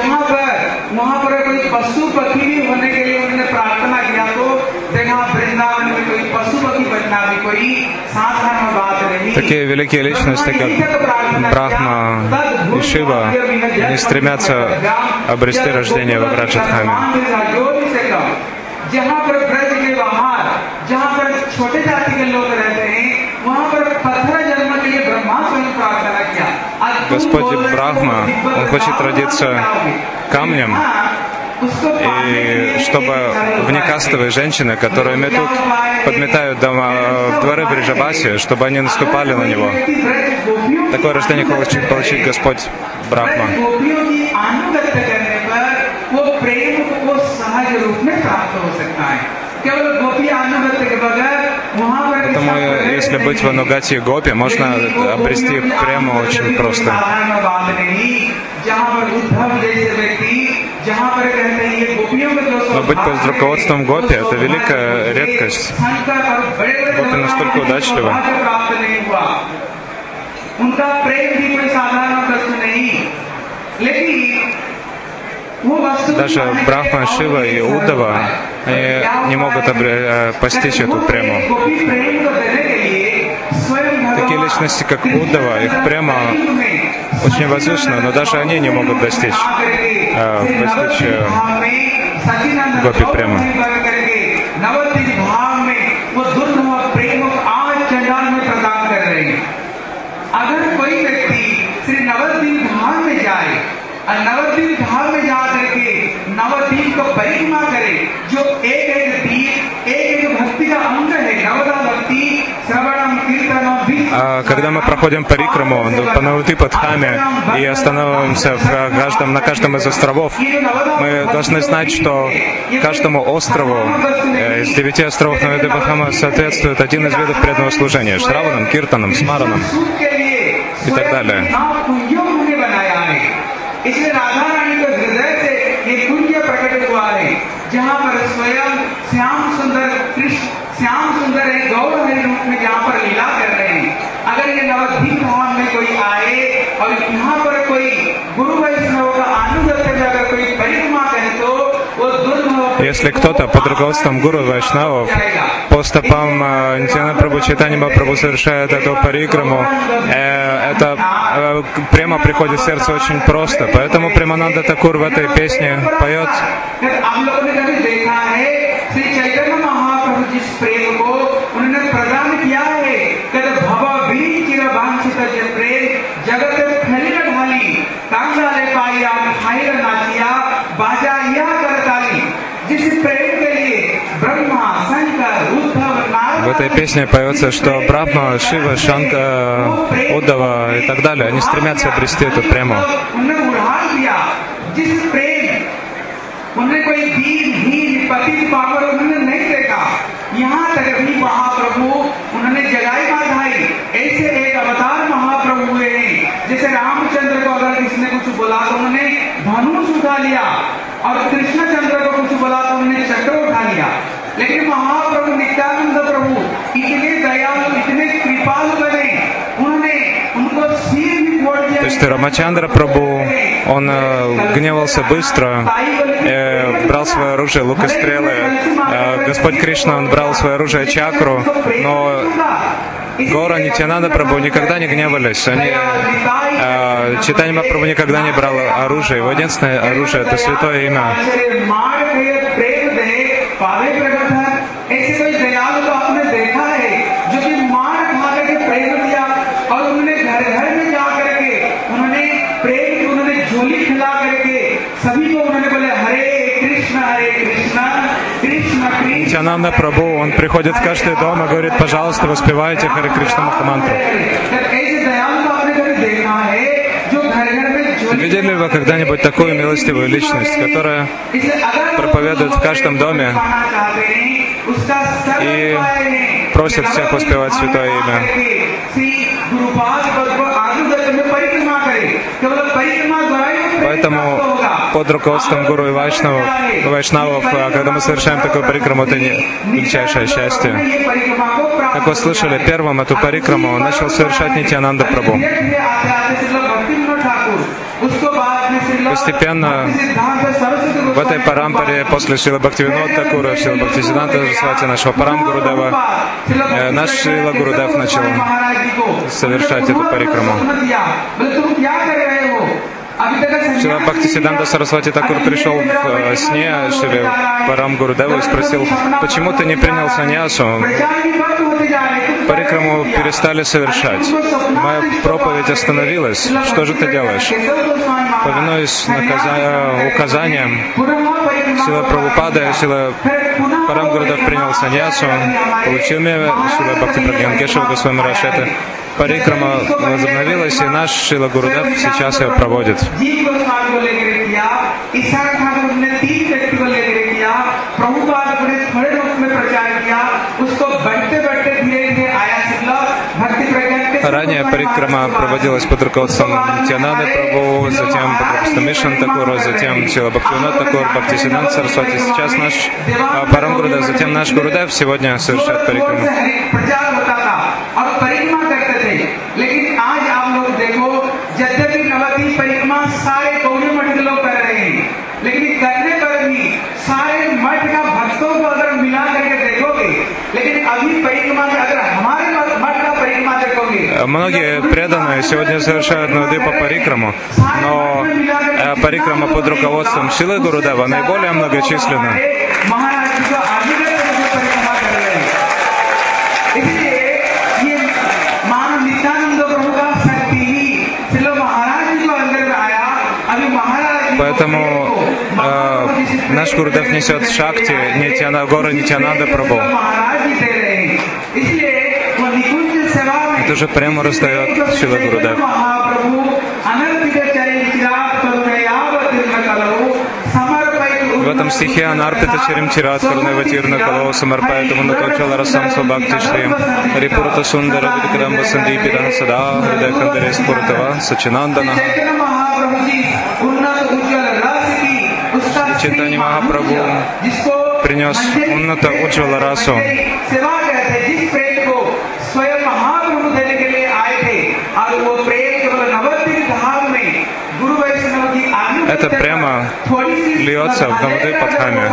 Такие великие личности, как Брахма и Шива, не стремятся обрести рождение в Абраджадхаме. Господь Брахма, он хочет родиться камнем, и чтобы внекастовые женщины, которые метут, подметают дома, в дворы Бриджабаси, чтобы они наступали на него. Такое рождение хочет получить Господь Брахма. Поэтому, если быть в Анугати и Гопи, можно обрести прему очень просто. Но быть под руководством Гопи — это великая редкость. Гопи настолько удачливы. Даже Брахма, Шива и Уддава, они не могут обре- постичь эту прему. Такие личности, как Уддава, их према очень возвышена, но даже они не могут достичь, э, постичь э, гопи прему. नवद्वीप धाम में जा करके नवद्वीप को परिक्रमा करे, जो एक एक दीप एक एक भक्ति का अंग है, नवदा भक्ति श्रवणम कीर्तनम. А когда мы проходим парикраму по Навадвипадхаме и остановимся в каждом, на каждом из островов, мы должны знать, что каждому острову э, из девяти островов Навадвипадхама соответствует один из видов преданного служения — Шраванам, Киртанам, Смаранам и так далее. इसलिए राधा रानी के हृदय से ये कुंज प्रकट हुआ है, जहाँ पर स्वयं श्याम सुंदर कृष्ण श्याम सुंदर एक गौर हरि रूप में जहाँ पर लीला कर रहे हैं. अगर ये नवद्वीप धाम में कोई आए और यहाँ पर कोई गुरु वैष्णव का अनुगत्य में अगर कोई परिक्रमा करे तो वो दुर्लभ. Если кто-то под руководством гуру вайшнавов по стопам Нитьянанда Прабху, Чайтанья Махапрабху совершает эту парикраму, э, это э, прямо приходит в сердце очень просто. Поэтому Премананда Такур в этой песне поет: в этой песне поется, что Брахма, Шива, Шанка, Уддава и так далее, они стремятся обрести эту прему. जैसे रामचंद्र को अगर किसने कुछ बोला तो उन्होंने धनुष उठा लिया और कृष्णचंद्र को कुछ बोला तो उन्होंने चक्र उठा लिया। लेकिन महाप्रभु नित्यानंद प्रभु इतने दयालु, इतने कृपालु बने, उन्होंने उनको सिर भी फोड़ दिया। То есть Рамачандра Прабху, он э, гневался быстро, э, брал свое оружие, лук и стрелы. Э, Господь Кришна, он брал свое оружие чакру, но Гора Нитьянанда Прабху никогда не гневались. Они, э, Чайтанья Махапрабху никогда не брал оружие. Его единственное оружие — это святое имя. Нитьянанда Прабху, он приходит в каждый дом и говорит: пожалуйста, воспевайте Харе Кришна Махамантру. Видели ли вы когда-нибудь такую милостивую личность, которая проповедует в каждом доме и просит всех воспевать святое имя? Поэтому под руководством гуру и вайшнавов, вайшнавов, когда мы совершаем такую парикраму, это не величайшее счастье. Как вы слышали, первым эту парикраму начал совершать Нитьянанда Прабху. Постепенно в этой парампаре после Шрила Бхактивинода Такура, Шрила Бхактисиддханта Сарасвати, нашего Парам Гурудева, э, наш Шрила Гурудев начал совершать эту парикраму. Шрила Бхактисиддханта Сарасвати Такур пришел в сне Шриле Парам Гурудеву и спросил: почему ты не принял саньясу? Парикраму перестали совершать. Моя проповедь остановилась. Что же ты делаешь? Повинуясь наказа... указаниям Шрила Прабхупады, Шрила Парам Гурудев принял саньясу, получил имя Шрила Бхакти Прагьян Кешава Госвами Махарадж. Эта парикрама возобновилась, и наш Шрила Гурудев сейчас ее проводит. Ранее парикрама проводилась под руководством Нитьянанды Прабху, затем под руководством Мишан Такура, затем Шрила Бхактивинода Такур, Бхактисиддханта Сарасвати. Сейчас наш Парам Гурудев, затем наш Гурудев сегодня совершает парикраму. लेकिन आज आप लोग देखो, यद्यपि नवती परिक्रमा सारे गौड़ी मठ के लोग कर रहे हैं, लेकिन करने पर भी सारे मठ का भक्तों को अगर मिला करके देखोगे, लेकिन अभी परिक्रमा में अगर हमारे मठ का परिक्रमा देखोगे, многие преданные сегодня совершают Навадвипа парикраму, но э, парикрама под руководством Шрилы Гурудева наиболее многочисленна. Поэтому э, наш Гурудев несет шакти Нитьяна, гора Нитьянанда Прабху. Это же прямо раздает Шрила Гурудев. В этом стихе Анарпита Чарим Чират Каруневатирна Калова Самарпаятаму Наточала Расам Свабхакти Шри Рипурата Сундара Видикадамба Сандипита Сада Хридай Кандаре Спуртава Сачинандана. Чайтанья Махапрабху принес Унната Уджвала Расу. Это прямо льется в Навадвипадхаме.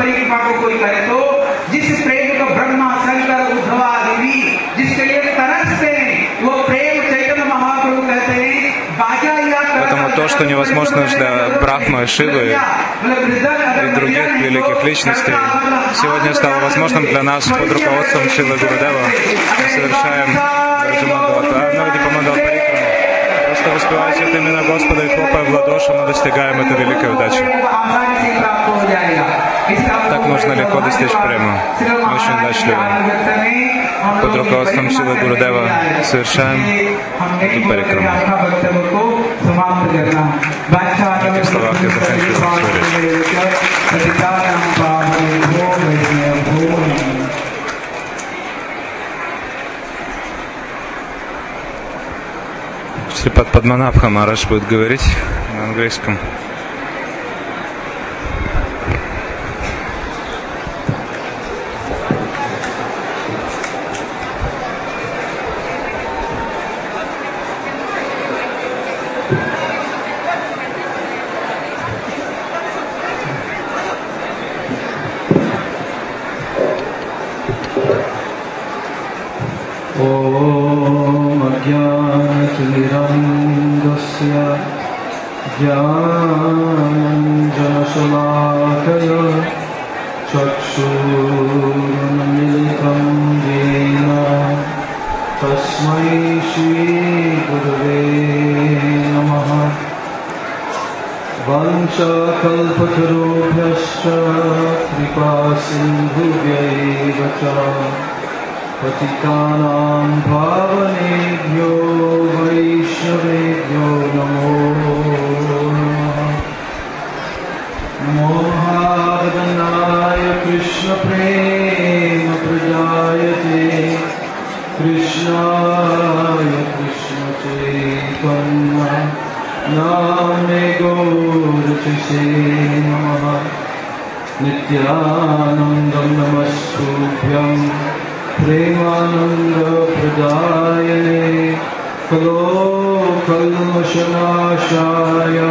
Поэтому то, что невозможно для Брахмы, Шивы и других великих личностей, сегодня стало возможным для нас под руководством Шрилы Гурудева. Мы совершаем Навадвипа парикраму. Просто воспевая святое имя Господа и хлопая в ладоши, мы достигаем этой великой удачи. Так можно легко достичь према. Очень удачливо. Под руководством Шрилы Гурудева совершаем эту парикраму. В этих словах я заканчиваю свою речь. Шрипад Падманабха Махарадж будет говорить. на английском. Om Ajnana-timirandasya Jnananjana-shalakaya Chakshurunamilitam Jena Tasmai Shri Gurave Namaha Vancha-kalpatarubhyascha Kripa-sindhubhyaiva cha Patitanam bhavanebhyo vaishnavebhyo namo namaha Mohadanaya Krishna prema prajayate Krishnaya Krishna chaitanya Namne Gaurachise namaha Nityanandam namastubhyam Premananda Pradayane Kalo Kalmashanashaya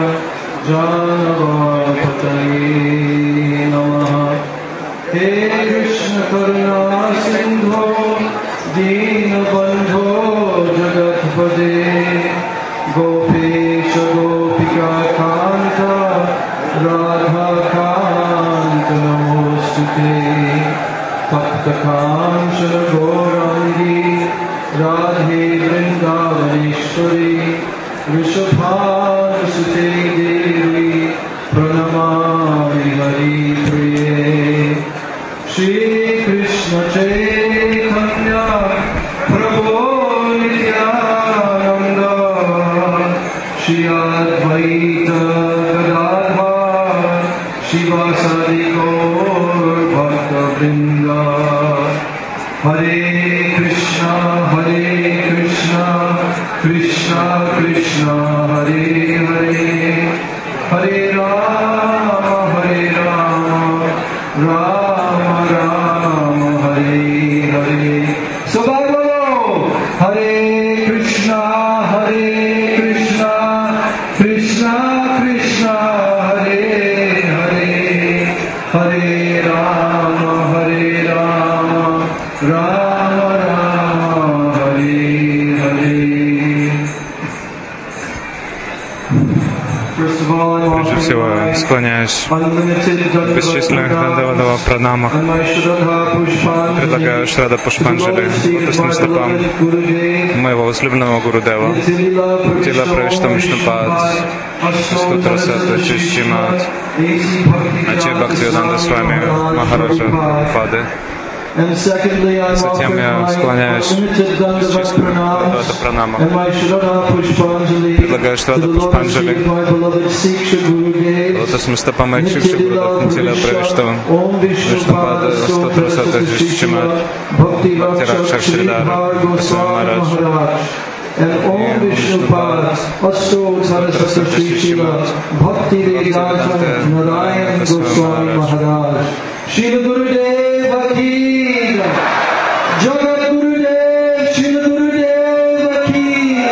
Janavapataye Namaha He Krishna Karuna Sindho Dinabandho Jagatpade Gopesha Gopika Kanta Radha Kanta Namostute Taptakanchana Gaurangi Radhe Vrindavaneshwari Rishabhanasute Devi Pranamami Hari Priye Shri Krishna Chaitanya Prabhu Nityananda Shri Advaita Gadadhar Shivasadi Gaur Bhakta Vrinda Hare Krishna, Hare Krishna, Krishna Krishna, Hare Hare, Hare Rama, Hare Rama, Rama Rama, Hare Hare. So Bhagavato, Hare Krishna, Hare Krishna, Krishna Krishna, Hare Hare, Hare Rama, Hare Rama, Rama Rama, Hare Hare. Прежде всего, склоняюсь в бесчисленных Дандавадава пранамах, предлагаю Шрада Пушпанджали лотосным стопам моего возлюбленного Гурудева, Тила Правиштам Вишнупад, Стутра Сатва Чишчимат, Ачи Бхактивиданта Свами Махараджа Пады. Затем я склоняюсь в бесчисленных Дандавада пранамах, предлагаю Шрада Пушпанджали лотосным стопам моих Шикши Гурудев Тила Правиштам Вишнупада, Стутра Сатва Чишчимат, Бхактиракша Шридара Махарадж. And Om Vishnupad, Asto Saraswati Shiva, Bhakti Vedanta Narayan Goswami Maharaj. Shila Gurudeva Ki, Jagat Gurudev, Shila Gurudeva Ki.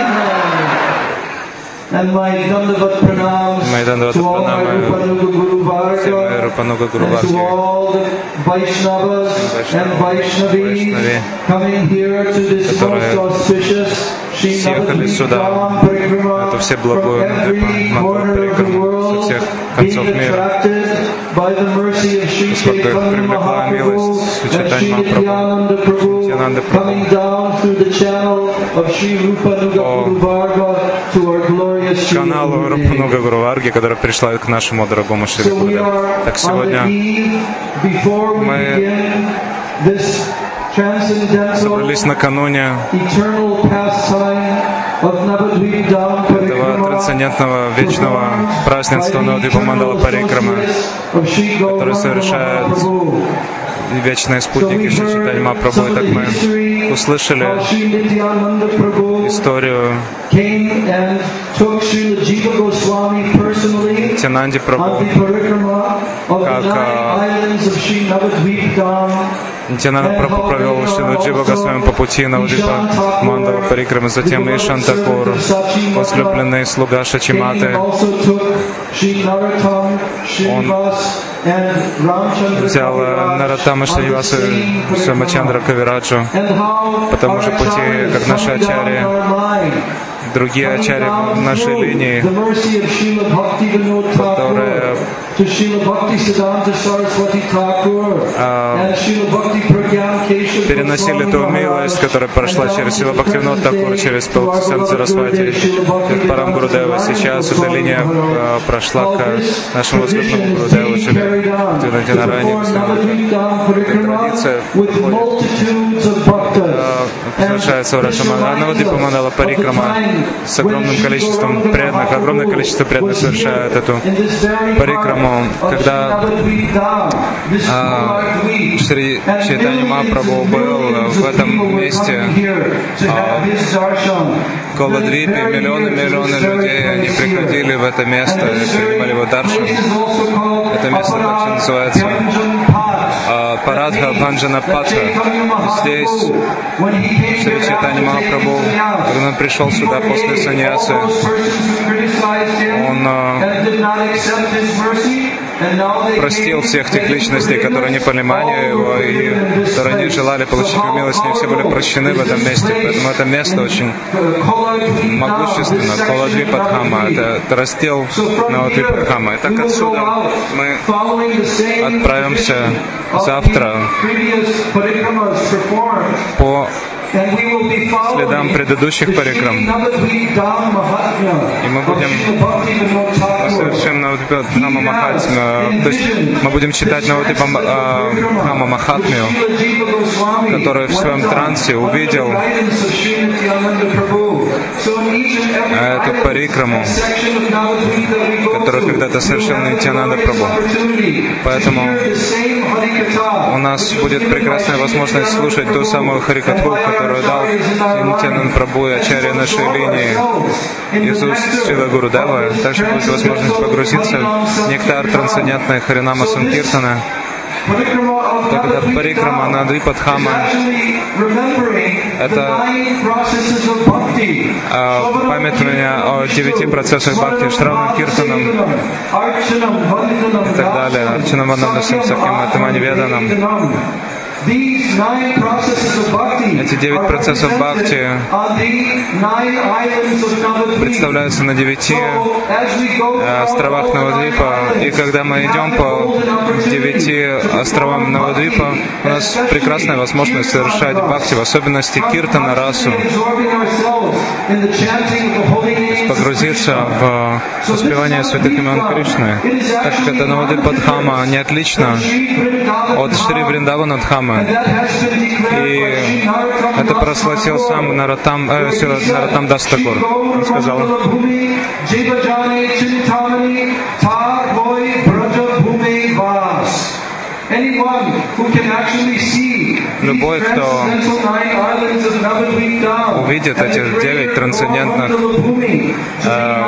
And my Dandavat pranams to all my Rupanuga Guru Varga and to all the Vaishnavas and Vaishnavis coming here to this most auspicious съехали сюда. Это все благое Парикраму со всех концов мира. Господь привлекла милость Чайтанья Махапрабху, Нитьянанда Прабху по каналу Рупануга Гуру Варги, которая пришла к нашему дорогому Шри Гурудеву. Так сегодня мы собрались накануне этого трансцендентного вечного празднества Навадвипа Мандала Парикрама, который совершает вечные спутники Шри Чайтаньи Махапрабху. И так мы услышали историю Нитьянанди Прабху, как Нитьянанда Прабху провел Шрила Джива Госвами по пути Навадвипа Мандала Парикрамы, затем Ишан Такур, возлюбленный слуга Шачиматы. Он взял Нароттама Шринивасу Шамачандра Кавираджу по тому же пути, как наши ачарьи, другие ачарьи в нашей линии, которые а, переносили ту милость, которая прошла через Шрила Бхактивинода Такура, через Палтисанта Сарасвати, как Парам Гурудева. Сейчас эта линия а, прошла к нашему возлюбленному Гурудеву Шри Бхактивиноде Нарайане. Традиция совершается в Раджамандала Навадвипа Мандала Парикрама с огромным количеством преданных, огромное количество преданных совершает эту парикраму. Когда а, Шри Чайтанья Махапрабху был в этом месте, а, в Коладвипе, миллионы-миллионы людей, они приходили в это место и принимали его даршан. Это место также называется а, Парадха Бханджана Патха. Здесь Шри Чайтанья Махапрабху, когда он пришел сюда после саньясы, он а, простил всех тех личностей, которые не понимали его и которые не желали получить его милость, они все были прощены в этом месте. Поэтому это место очень могущественно. Коладвипа Дхама, это раздел Навадвипа Дхама. И так отсюда мы отправимся завтра по следам предыдущих парикрам. И мы будем совершим Навадвипа Дхама Махатмию, то есть мы будем читать Навадвипа Дхама Махатмию, который в своем трансе увидел эту парикраму, которую когда-то совершил Нитьянанда Прабху. Поэтому у нас будет прекрасная возможность слушать ту самую Харикатху, которую дал Нитьянанда Прабху и ачарья нашей линии из уст Шрила Гурудева. Также будет возможность погрузиться в нектар трансцендентной Харинама Санкиртана. Тогда парикрама Навадвипа Дхама — это а, памятование о девяти процессах бхакти, Шраванам, Киртанам и так далее, Арчанам, Вандамасам, Сахим, Атамани, Веданам. Эти девять процессов бхакти представляются на девяти островах Навадвипа. И когда мы идем по девяти островам Навадвипа, у нас прекрасная возможность совершать бхакти, в особенности киртана расу, погрузиться в воспевание святых имен Кришны. Так как это Навадвипа Дхама не отлично от Шри Вриндавана Дхамы. И это прославил сам Нароттам, э, Нароттам Дас Такур. Он сказал: любой, кто увидит эти девять трансцендентных э,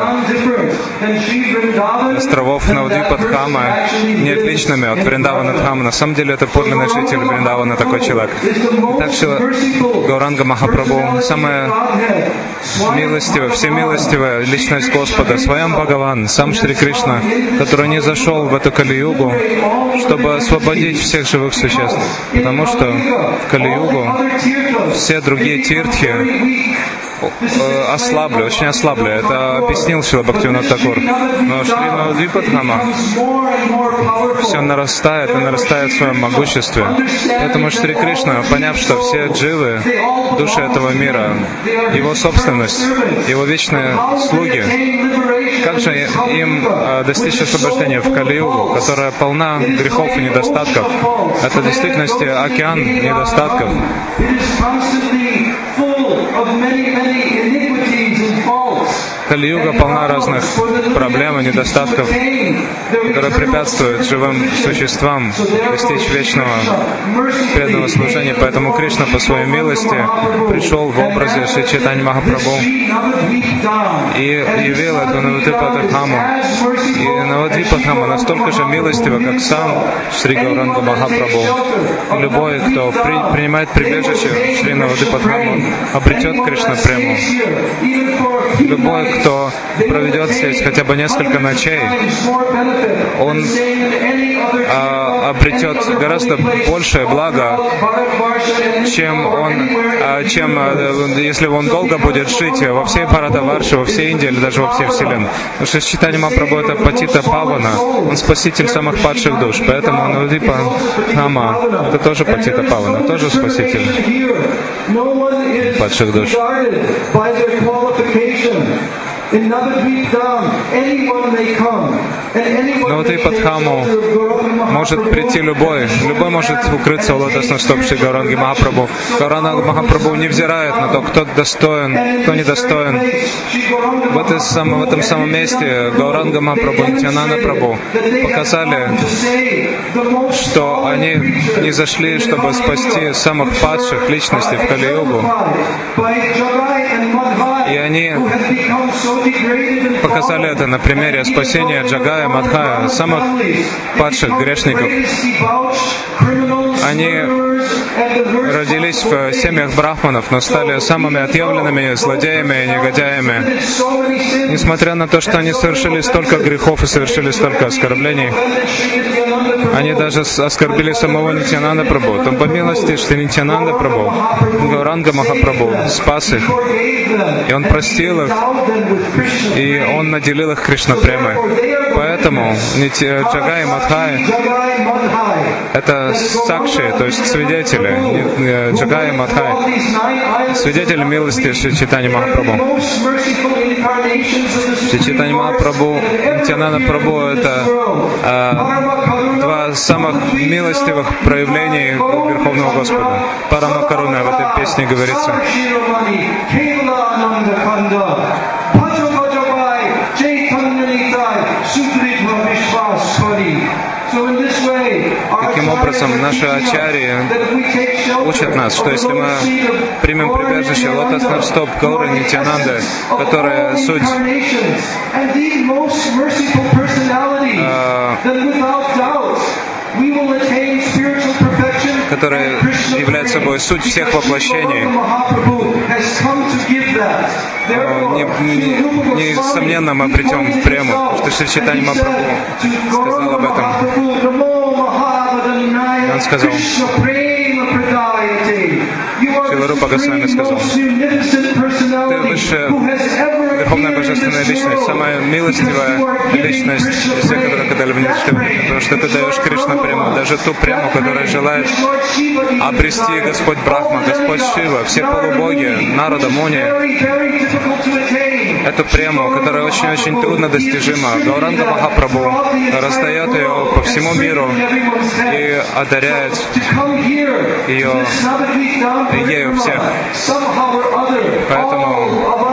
островов Навадвипа Дхамы не отличными от Вриндавана Дхамы, на самом деле это подлинный житель Вриндавана, такой человек. Так что Гауранга Махапрабху, самая милостивая, всемилостивая личность Господа, Своям Бхагаван, сам Шри Кришна, который не зашел в эту Кали-югу, чтобы освободить всех живых существ. Потому что в Кали-югу все другие тиртхи ослабли, очень ослабли. Это объяснил Шрила Бхактивинода Такур. Но Шри Навадвипа Дхама все нарастает и нарастает в своем могуществе. Поэтому Шри Кришна, поняв, что все дживы, души этого мира, его собственность, его вечные слуги, как же им достичь освобождения в Кали-югу, которая полна грехов и недостатков? Это в действительности океан недостатков. Кали-юга полна разных проблем и недостатков, которые препятствуют живым существам достичь вечного преданного служения. Поэтому Кришна по своей милости пришел в образе Шри Чайтаньи Махапрабху и явил эту Навадвипа-дхаму. И Навадвипа-дхама настолько же милостива, как сам Шри Гауранга Махапрабху. Любой, кто при, принимает прибежище в Шри Навадвипа-дхаму, обретет Кришна-прему. Любой, кто проведет здесь хотя бы несколько ночей, он а, обретет гораздо большее благо, чем он, а, чем а, если он долго будет жить во всей Бхаратаварше, во всей Индии или даже во всей Вселенной. Потому что Чайтанья Махапрабху — это Патита Павана, он спаситель самых падших душ. Поэтому Навадвипа-дхама — это тоже Патита Павана, тоже спаситель падших душ. Но вот и под Дхаму может прийти любой. Любой может укрыться в лотосном стопе Шри Гауранги Махапрабху. Гауранга Махапрабху не взирает на то, кто достоин, кто недостоин. В, этой самом, в этом самом месте Гауранга Махапрабху и Нитьянанда Прабху показали, что они не зашли, чтобы спасти самых падших личностей в Кали-югу. И они показали это на примере спасения Джагая, Мадхая, самых падших грешников. Они родились в семьях брахманов, но стали самыми отъявленными злодеями и негодяями. Несмотря на то, что они совершили столько грехов и совершили столько оскорблений, они даже оскорбили самого Нитьянанда Прабху. То по милости Шри Нитьянанда Прабху, Гауранга Махапрабху спас их, и он простил их, и он наделил их Кришна-премой. Поэтому Джагай и Мадхай — это сакши, то есть свидетели. Джагай и Мадхай — свидетели милости Шри Чайтаньи Махапрабху. Шри Чайтанья Махапрабху и Нитьянанда Прабху — это а, два самых милостивых проявлений Верховного Господа. Парама Каруна в этой песне говорится. Таким образом, наши ачарьи учат нас, что если мы примем прибежище лотосных стоп Гауры Нитьянанды, которая суть которая является собой суть всех воплощений, несомненно, мы обретем прему, что Шри Чайтанья Махапрабху сказал об этом. Он сказал, Шрила Рупа Госвами сказал, ты высшая Верховная Божественная Личность, самая милостивая Личность из всех, которые когда-либо не зашли, потому что ты даешь Кришна прему, даже ту прему, которую желает обрести Господь Брахма, Господь Шива, все полубоги, Нарада, Муни. Эту прему, которая очень-очень трудно достижима, Гауранга Махапрабху раздает ее по всему миру и одаряет ее ею всех. Поэтому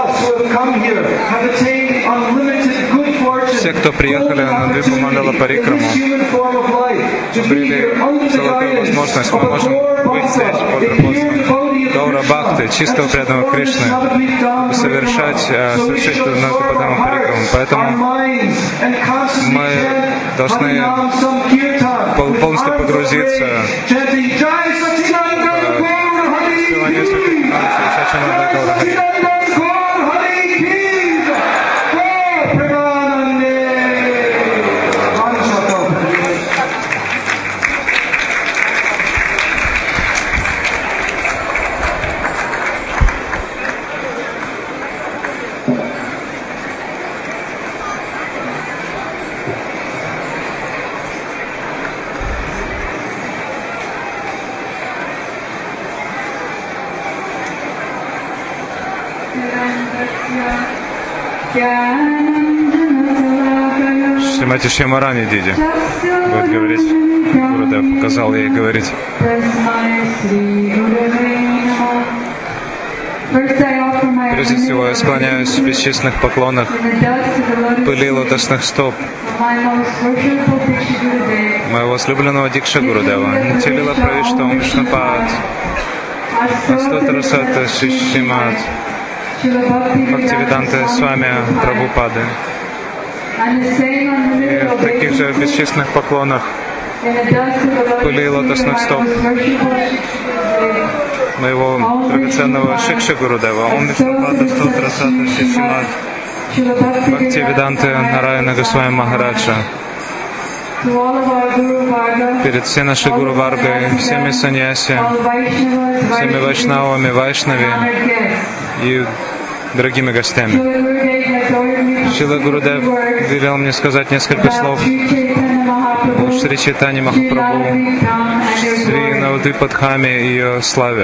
все, кто приехали на Двипу Мандала Парикраму, обрели золотую возможность, мы можем быть здесь под руководством Гаура Бхакти, чистого преданного Кришны, и совершать, совершить Двипу Парикраму. Поэтому мы должны полностью погрузиться Шримати Шьямарани Диди будет говорить. Гурудев показал ей говорить. First I offer my Прежде всего, я склоняюсь в бесчисленных поклонах пыли лотосных стоп моего возлюбленного Дикша Гурудева, Нитилила Правиштам Вишнупад, Астотарасата Шишимат, Бхактивиданта Свами Прабхупады. И в таких же бесчисленных поклонах пыли лотосных стоп моего драгоценного Шикши Гурудева, Ом Вишнупада Астотарасата Шишимат, Бхактивиданта Нараяна Госвами Махараджа. Перед всей нашей Гуру Варгой, всеми саньяси, всеми вайшнавами, вайшнави и дорогими гостями. Шрила Гурудев велел мне сказать несколько слов о Шри Чайтанье Махапрабху, Шри Навадвипадхаме и ее славе.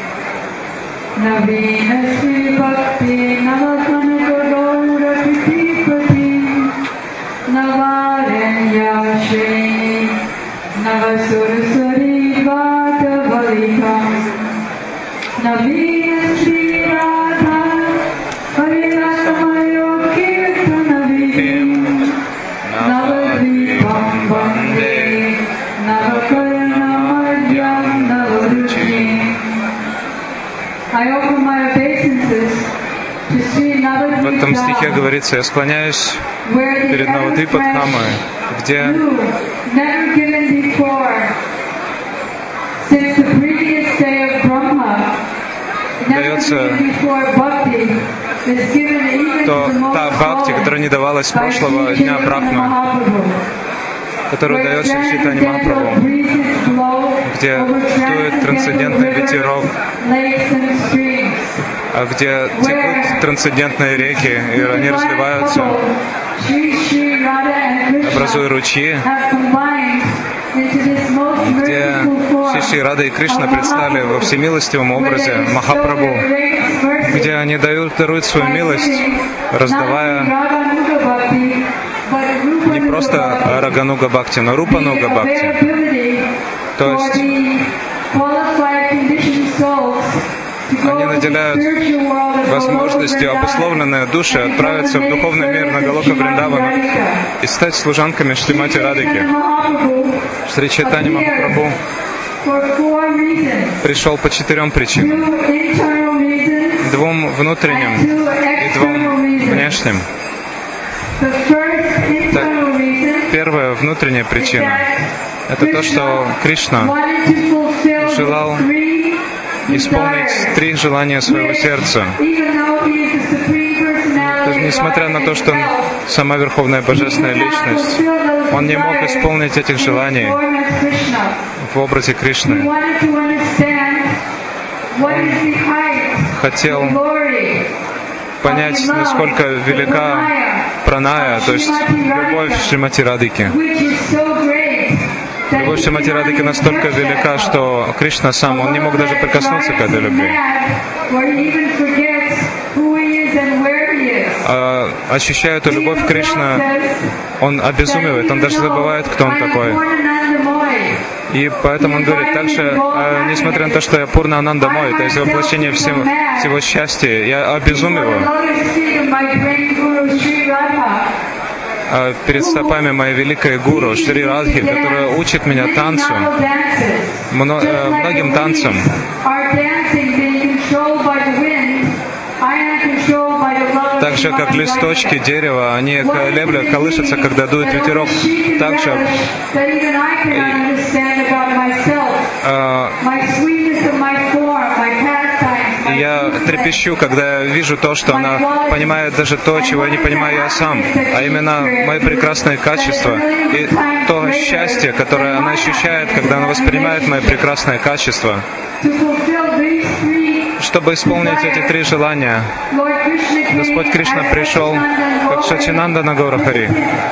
В этом стихе говорится: я склоняюсь перед Навадвипадхамой, где дается то, та бхакти, которая не давалась с прошлого дня Брахмы, которую дает Шри Чайтанья Махапрабху, где дует трансцендентный ветерок, а где текут трансцендентные реки, и они разливаются, образуя ручьи, где Шри Рада и Кришна предстали во всемилостивом образе Махапрабху, где они дают, даруют свою милость, раздавая не просто Рагануга Бхакти, но Рупануга Бхакти. То есть они наделяют возможностью обусловленные души отправиться в духовный мир на Галока Вриндавана и стать служанками Шримати Радхики. Шри Чайтанья Махапрабху пришел по четырем причинам. Двум внутренним и двум внешним. Так, первая внутренняя причина — это то, что Кришна желал исполнить три желания своего сердца. Даже несмотря на то, что он сама Верховная Божественная Личность, он не мог исполнить этих желаний в образе Кришны. Он хотел понять, насколько велика праная, то есть любовь Шримати Радхики. Любовь Шримати Радхики настолько велика, что Кришна сам, он не мог даже прикоснуться к этой любви. А, ощущая эту любовь Кришна, он обезумевает, он даже забывает, кто он такой. И поэтому он говорит также, а, несмотря на то, что я Пурна Ананда мой, то есть воплощение всего, всего счастья, я обезумеваю а, перед стопами моей великой гуру Шри Радхи, которая учит меня танцу, мно, э, многим танцам. Так же, как листочки дерева, они колеблят, колышутся, когда дует ветерок. Так же э, я трепещу, когда я вижу то, что она понимает даже то, чего я не понимаю я сам, а именно мои прекрасные качества и то счастье, которое она ощущает, когда она воспринимает мои прекрасные качества. Чтобы исполнить эти три желания, Господь Кришна пришел как Шачинандана Гаура Хари.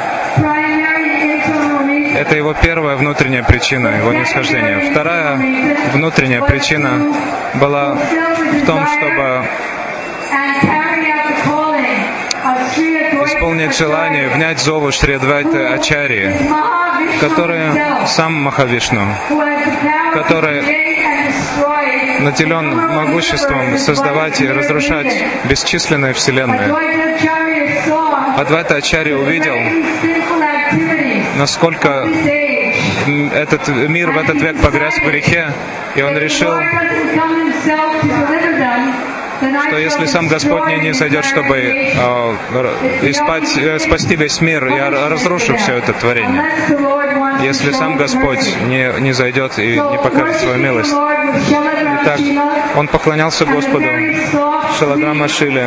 Это его первая внутренняя причина, его нисхождения. Вторая внутренняя причина была в том, чтобы исполнить желание, внять зову Шри Адвайта Ачарьи, который сам Махавишну, который наделен могуществом создавать и разрушать бесчисленные вселенные. Адвайта Ачарья увидел, насколько этот мир в этот век погряз в грехе, и он решил, что если сам Господь не, не зайдет, чтобы э, испать, э, спасти весь мир, я разрушу все это творение. Если сам Господь не, не зайдет и не покажет свою милость. Итак, он поклонялся Господу, Шалаграма Шиле,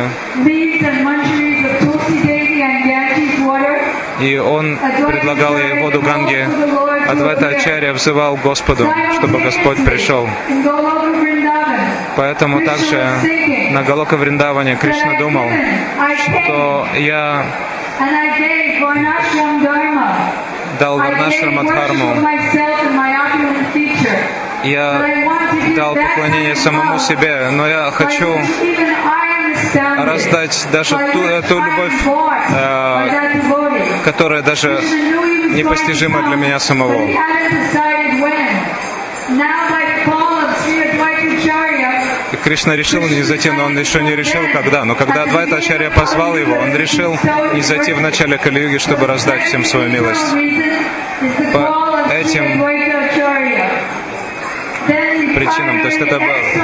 и он предлагал ей воду Ганги. Адвайта Ачарья взывал Господу, чтобы Господь пришел. Поэтому также на Галока Вриндаване Кришна думал, что я дал Варнашрамадхарму, я дал поклонение самому себе, но я хочу раздать даже ту, ту любовь, э, которая даже непостижима для меня самого. И Кришна решил не зайти, но он еще не решил, когда. Но когда Адвайта Ачарья позвал его, он решил не зайти в начале Кали-юги, чтобы раздать всем свою милость. По этим причинам, то есть это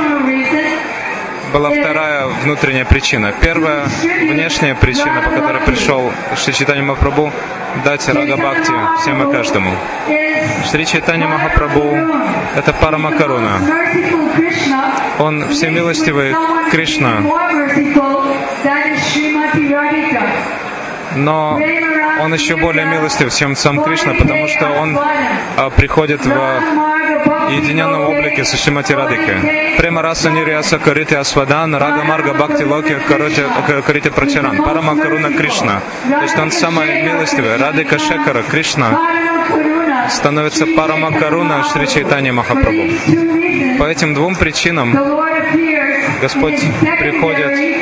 была вторая внутренняя причина. Первая внешняя причина, по которой пришел Шри Чайтанья Махапрабху, дать Рага Бхакти всем и каждому. Шри Чайтанья Махапрабху — это Парама Каруна. Он всемилостивый Кришна. Но он еще более милостив, чем сам Кришна, потому что он а, приходит в единенном облике со Шримати Радхикой. Према раса нирьяса карите асвадан, рага марга бхакти локи карите прачаран. Парама Каруна Кришна. То есть он самый милостивый. Радхика Шекара Кришна становится Парама Каруна Шри Чайтанья Махапрабху. По этим двум причинам Господь приходит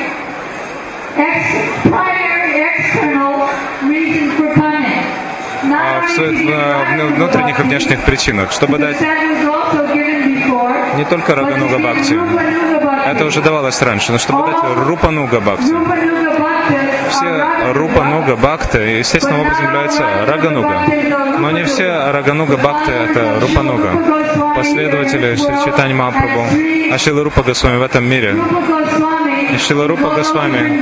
в своих внутренних и внешних причинах, чтобы дать не только Рагануга Бхакти, это уже давалось раньше, но чтобы дать Рупануга Бхакти. Все Рупануга Бхакти естественным образом являются Рагануга, но не все Рагануга Бхакти это Рупануга. Последователи Шри Чайтаньи Махапрабху, а Шрила Рупа Госвами в этом мире. И Шрила Рупа Госвами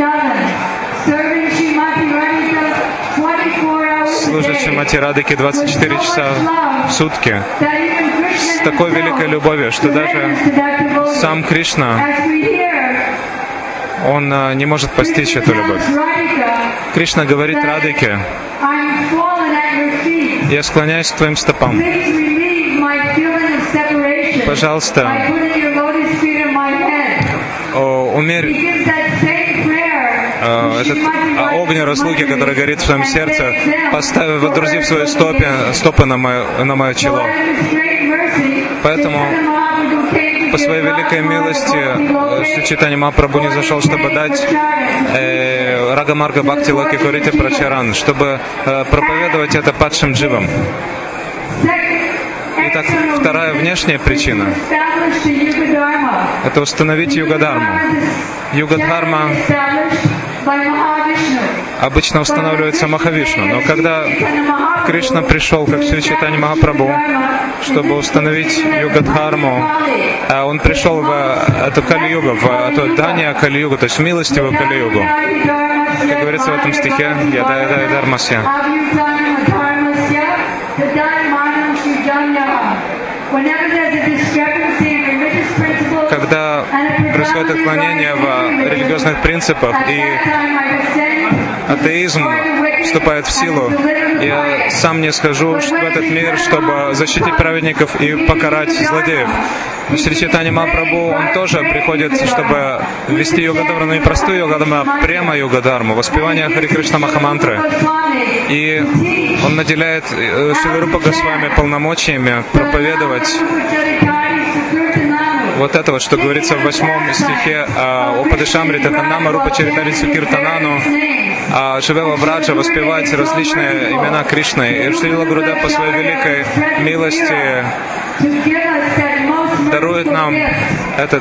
служит Шримати Радхике двадцать четыре часа в сутки с такой великой любовью, что даже сам Кришна, он а, не может постичь эту любовь. Кришна говорит Радхике: я склоняюсь к твоим стопам. Пожалуйста, о, умерь этот огонь разлуки, который горит в своем сердце, поставив, водрузив свои стопы, стопы на мое, на мое чело. Поэтому по своей великой милости Шри Чайтанья Махапрабху не зашел, чтобы дать э, Рага Марга Бхакти Локи Карите Прачаран, чтобы э, проповедовать это падшим дживам. Итак, вторая внешняя причина — это установить Юга-дхарму. Юга-дхарма обычно устанавливается Махавишну, но когда Кришна пришел, как Шри Чайтанья Махапрабху, чтобы установить Юга-дхарму, он пришел в эту Кали-югу, в эту Дания Кали-югу, то есть в милостивую Кали-югу. Как говорится в этом стихе, «Яда-яда дharmasya». Когда происходит отклонение в религиозных принципах и атеизм вступает в силу, я сам не схожу в этот мир, чтобы защитить праведников и покарать злодеев. Шри Чайтанья Махапрабху, он тоже приходит, чтобы ввести йога-дхарму, но не простую йога-дхарму, а прямо йога-дхарму, воспевание Хари Кришна Махамантры. И он наделяет Шрила Рупа Госвами полномочиями проповедовать вот это вот, что говорится в восьмом стихе о Падышамрите Танама Рупа Чаритарицу Киртанану, а Шривела Враджа воспевать различные имена Кришны. И Шрила Гурудев по своей великой милости дарует нам этот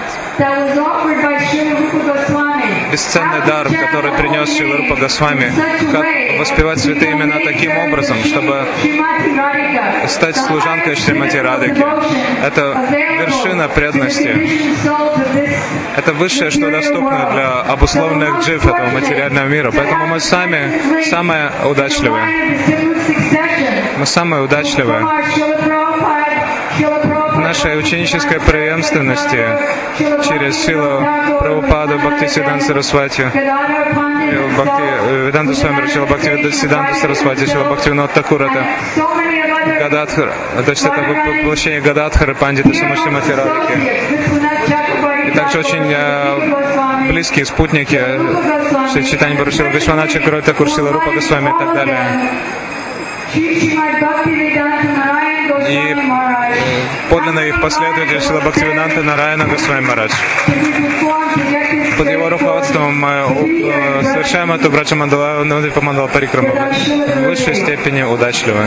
бесценный дар, который принес Шрила Рупа Госвами, как воспевать святые имена таким образом, чтобы стать служанкой Шримати Радхики. Это вершина преданности. Это высшее, что доступно для обусловленных джив этого материального мира. Поэтому мы сами самые удачливые. Мы самые удачливые. В нашей ученической преемственности через силу Прабхупаду, Бхактисиданта Сарасвати, Веданта Свами, Шрила Бхактисиданта Сарасвати, Шрила Бхактивинода Такура, это Гададхар, точно это воплощение Гададхары, Пандита Шримати Радхики. И также очень э, близкие спутники Шри Чайтанья Прабху, Шрила Вишванат Чакраварти Такур, Шрила Рупа Госвами и так далее. И подлинно их последователь Шрила Бхактивиданта Нараяна Госвами Махарадж. Под его руководством мы совершаем эту Браджа Мандала, Навадвипа Мандала Парикраму в высшей степени удачливы.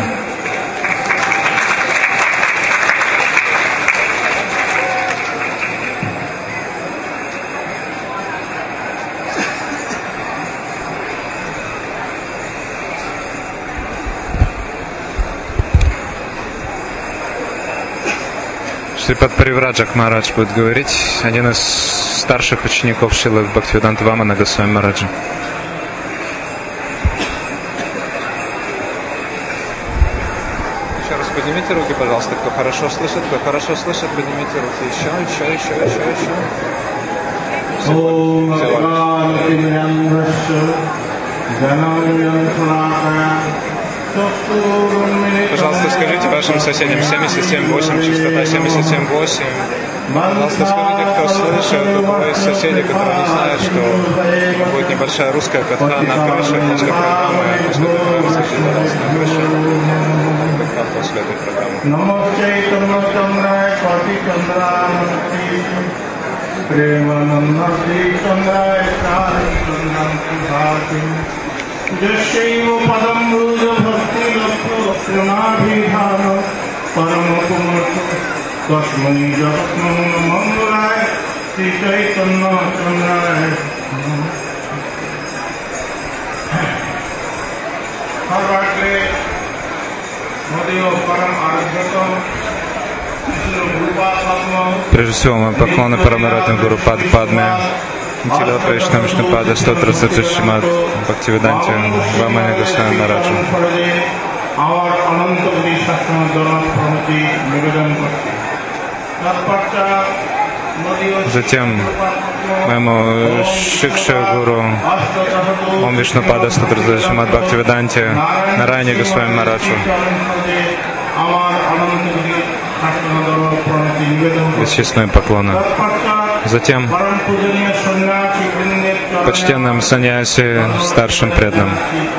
Шрипад Паривраджак Махарадж будет говорить, один из старших учеников Шрилы Бхактивиданта Вамана Госвами Махараджа. Еще раз поднимите руки, пожалуйста, кто хорошо слышит, кто хорошо слышит, поднимите руки. Еще, еще, еще, еще, еще. Пожалуйста, скажите вашим соседям семьдесят семь восемь, частота семьдесят семь восемь. Пожалуйста, скажите, кто слышит, у кого есть соседи, которые не знают, что будет небольшая русская катха на крыше после программы. После программы скажите, пожалуйста, на крыше. Катха после этой программы. Jashaiva padam ruja bhakti lakho lakshmanabhidhana paramakumatu tasmai jagatnam mangalaya Sri Chaitanya Chandraya. Harvatle Modiyo Param Aradhyato Прежде всего, мы поклоны Парамаратам Гуру Пад Падме, Тила Пришна Вишнупада, Стотра Сатишимат, Бхактивиданте, Вамане Госвами Махараджу. Затем моему Шикша Гуру Ом Вишнупада, Стотра Сатишимат, Бхактивиданте, Нараяне Госвами Махараджу. Бесчисленные поклоны. Затем почтенным саньяси, старшим преданным.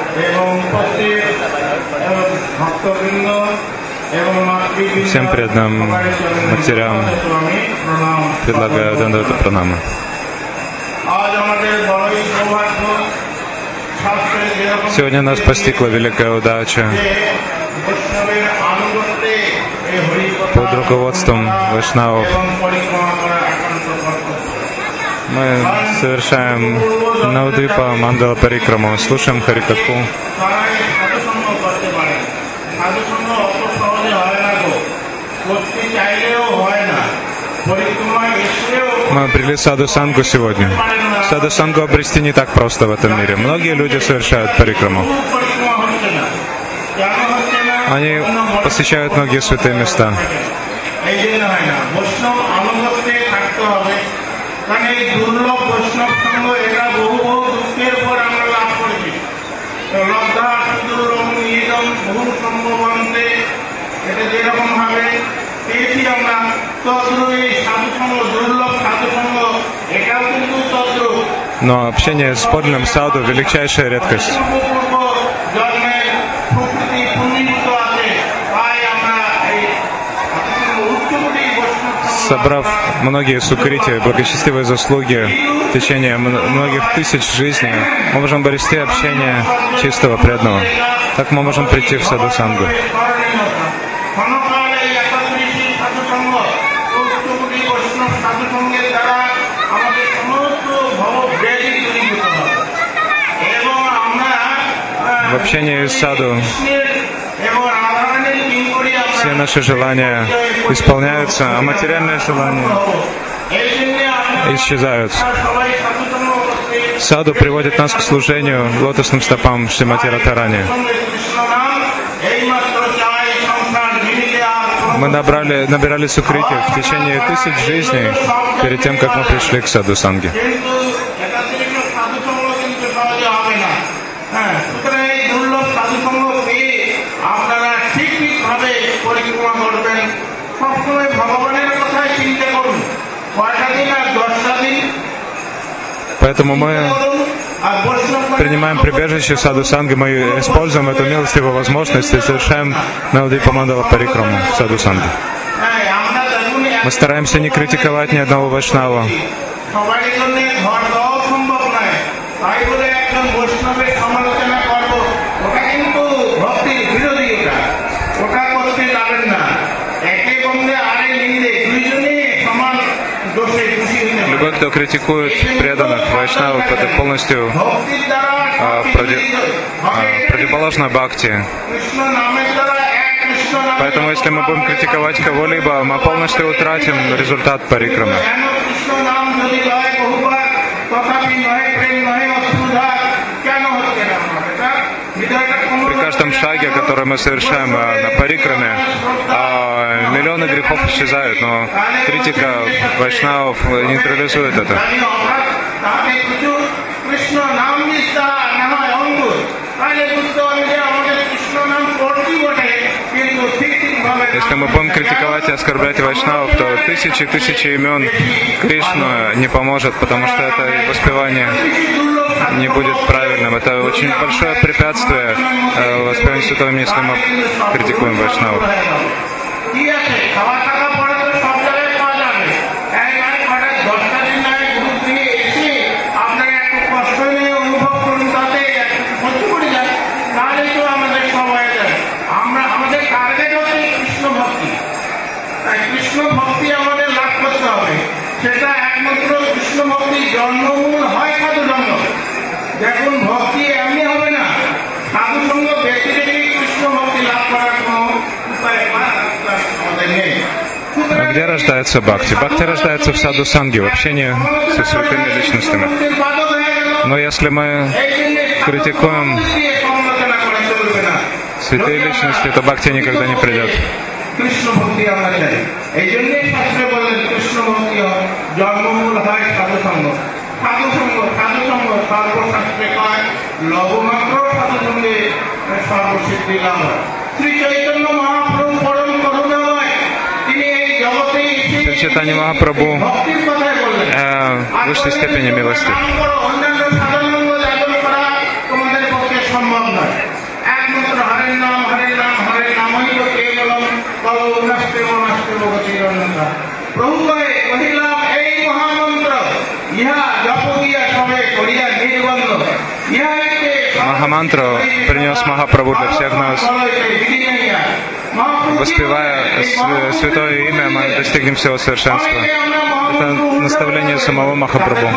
Всем преданным матерям предлагаю Дандавата Пранама. Сегодня нас постигла великая удача. Под руководством вайшнавов мы совершаем Навадвипа Мандала Парикраму, слушаем Харикатху. Мы обрели саду-сангу сегодня. Саду-сангу обрести не так просто в этом мире. Многие люди совершают парикраму. Они посещают многие святые места. Но общение с подлинным саду — величайшая редкость. собрав многие сукрити, благочестивые заслуги в течение многих тысяч жизней, мы можем обрести общение чистого преданного. Так мы можем прийти в саду-сангу. В общении с саду все наши желания исполняются, а материальные желания исчезают. Саду приводит нас к служению лотосным стопам Шримати Радхарани. Мы набрали, набирали сукрити в течение тысяч жизней перед тем, как мы пришли к саду-санге. Поэтому мы принимаем прибежище в саду-санге, мы используем эту милостивую возможность и совершаем Навадвипа Мандала Парикраму в саду-санге. Мы стараемся не критиковать ни одного вайшнава. Любой, кто критикует преданных вайшнавов, это полностью а, против, а, противоположно бхакти. Поэтому, если мы будем критиковать кого-либо, мы полностью утратим результат парикрамы. При каждом шаге, который мы совершаем на парикраме, миллионы грехов исчезают, но критика вайшнавов нейтрализует это. Если мы будем критиковать и оскорблять вайшнавов, то тысячи и тысячи имен Кришну не поможет, потому что это воспевание не будет правильным. Это очень большое препятствие воспеванию святого имени, если мы критикуем вайшнавов. А где рождается бхакти? Бхакти рождается в саду-санге, в общении со святыми личностями. Но если мы критикуем святые личности, то бхакти никогда не придет. Чайтанья Махапрабху э, в высшей степени милости. Махамантру принес Махапрабху для всех нас. Воспевая святое имя, мы достигнем всего совершенства. Это наставление самого Махапрабху.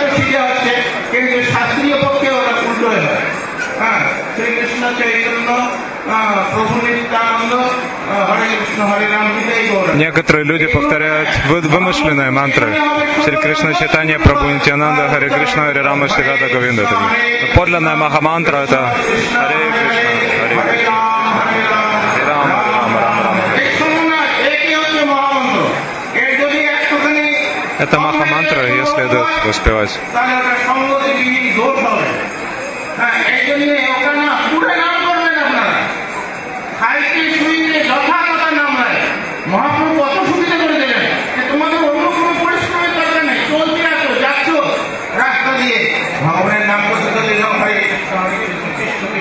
Некоторые люди повторяют вымышленные мантры. Шри Кришна Чайтанья Прабху Нитьянанда, Харе Кришна, Харе Рама, Шри Рада Говинда. Подлинная Махамантра — это Харе Кришна, Харе Кришна, Харе Рама, Рама, Рама, Рама. Это Махамантра, ее следует воспевать.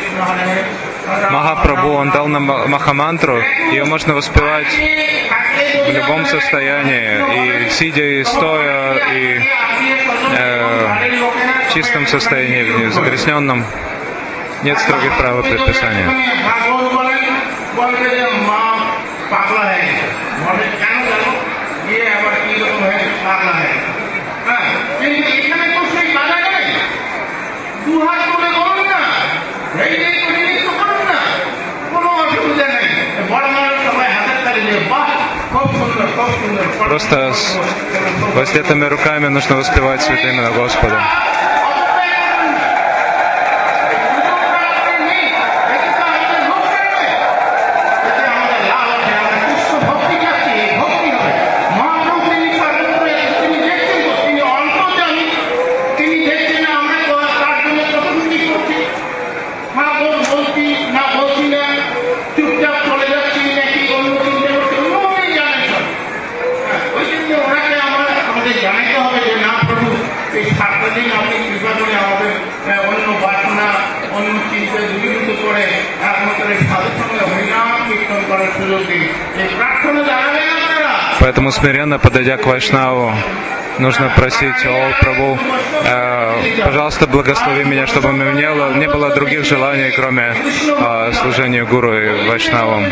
Махапрабху, он дал нам Махамантру, ее можно воспевать в любом состоянии, и сидя, и стоя, и э, в чистом состоянии, в незагрязненном. Нет строгих правил предписания. Просто с воздетыми руками нужно воспевать святое имя Господа. Поэтому смиренно подойдя к Вайшнаву, нужно просить: о Прабху, э, пожалуйста, благослови меня, чтобы у меня не было, не было других желаний, кроме э, служения Гуру и Вайшнавам.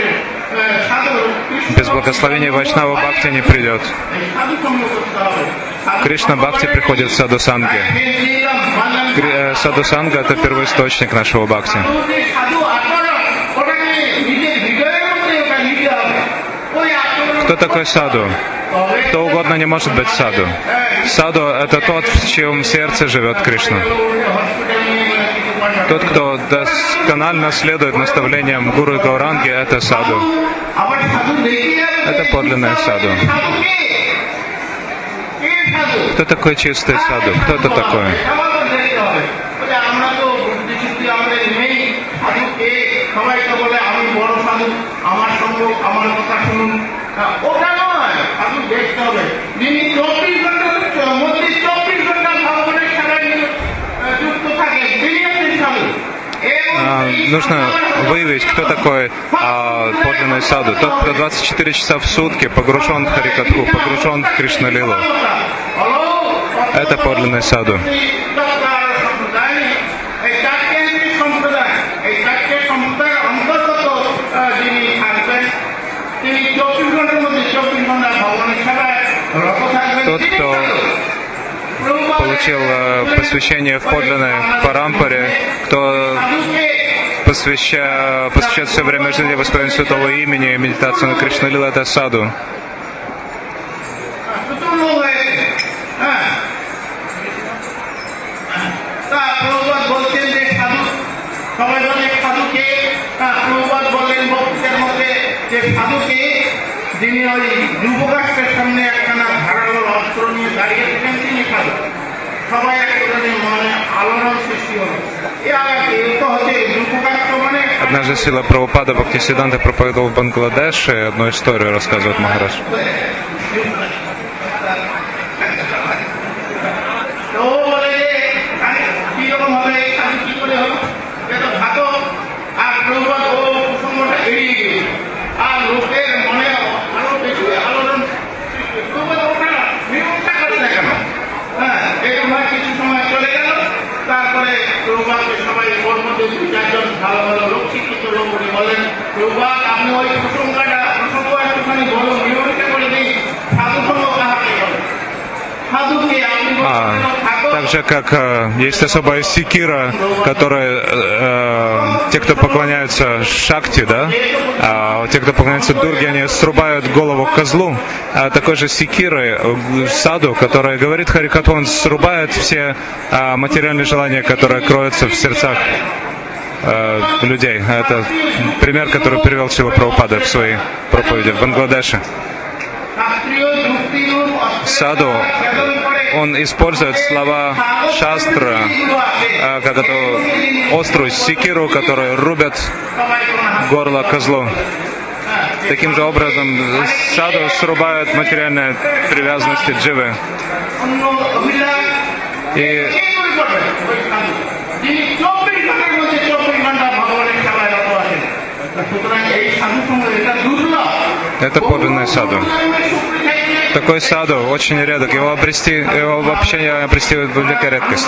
Без благословения Вайшнава Бхакти не придет. Кришна Бхакти приходит в Саду Санге. Саду Санга — это первоисточник нашего Бхакти. Кто такой саду? Кто угодно не может быть саду. Саду — это тот, в чьем сердце живет Кришна. Тот, кто досконально следует наставлениям Гуру и Гауранги, это саду. Это подлинное саду. Кто такой чистый саду? Кто это такой? А, нужно выявить, кто такой а, подлинный саду. Тот, кто двадцать четыре часа в сутки погружен в Харикатху, погружен в Кришна-лилу. Это подлинный саду. Тот, кто получил э, посвящение в подлинной парампаре, кто посвяща, посвящает все время жизни воспеванию святого имени и медитацию на Кришна-лилу, это саду. যিনি ওই যুবরাষ্ট্রের সামনে একখানা ধারালো অস্ত্র নিয়ে দাঁড়িয়ে থাকেন তিনি সাধু। সবাই একসাথে মনে আলোড়ন সৃষ্টি হল। এটা হচ্ছে যুবরাষ্ট্র মানে Однажды Срила Прабхупада Бхактисиданта проповедовал в Бангладеше, одну историю рассказывает Махарадж. А, так же, как э, есть особая секира, которая э, те, кто поклоняются Шакти, да, а те, кто поклоняются Дурге, они срубают голову козлу. А такой же секирой э, саду, которая говорит Харикатху, он срубает все э, материальные желания, которые кроются в сердцах э, людей. Это пример, который привел Шрила Прабхупада в своей проповеди в Бангладеше. Саду, он использует слова шастра, как эту острую секиру, которую рубят горло козлу. Таким же образом саду срубают материальные привязанности дживы. И Это подлинный саду. Такой саду очень редок. Его обрести, его вообще обрести великая редкость.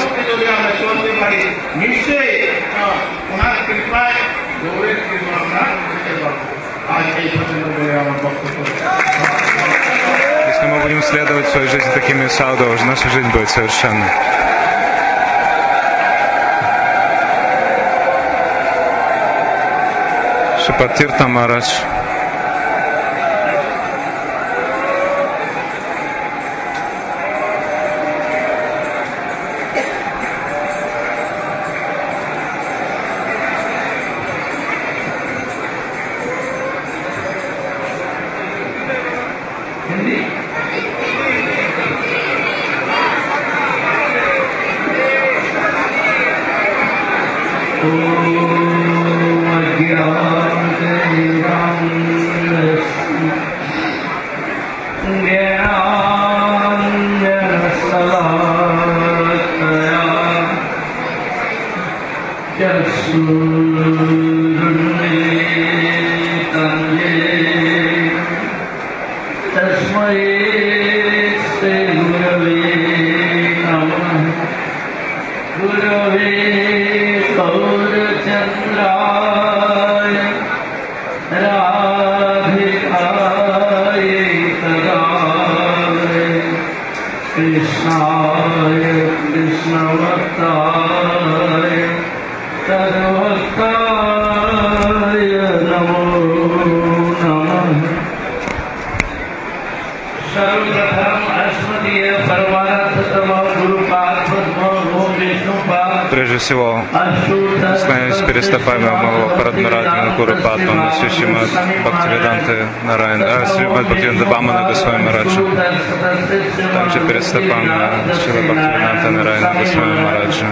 Если мы будем следовать в своей жизни такими саду, наша жизнь будет совершенной. Шрипад Тиртха Махарадж. Прежде всего, склоняюсь перед стопами моего Парадмарадхина Гуру Падма, Шримад Бхактивиданты Нарайана, Шримад Бхактивиданта Бамана Госвами Мараджа. Также перед стопами Шрила Бхактивиданта Нарайана Госвами Мараджа.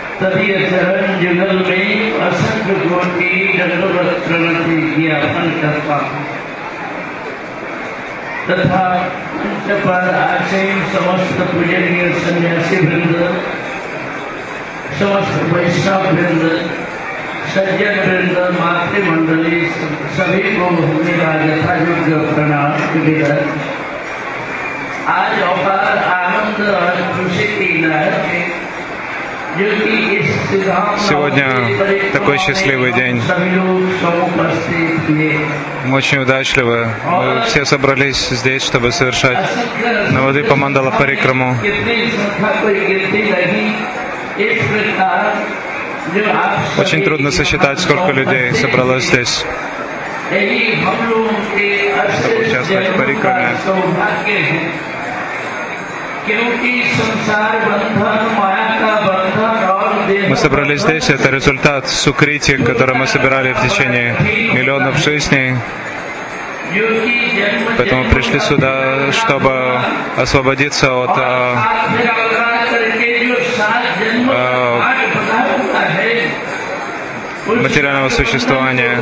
तथा मंच पर आसीन समस्त पूजनीय सन्यासी वृंद, समस्त वैष्णव वृंद, सज्जन वृंद, मातृमंडली सभी को मेरा यथायोग्य प्रणाम निवेदन। आज अपार आनंद और खुशी की लहर में Сегодня такой счастливый день. Мы очень удачливы. Мы все собрались здесь, чтобы совершать Навадвипа Мандала Парикраму. Очень трудно сосчитать, сколько людей собралось здесь, чтобы участвовать в Парикраме. Мы собрались здесь, это результат сукрити, который мы собирали в течение миллионов жизней. Поэтому пришли сюда, чтобы освободиться от а, а, материального существования.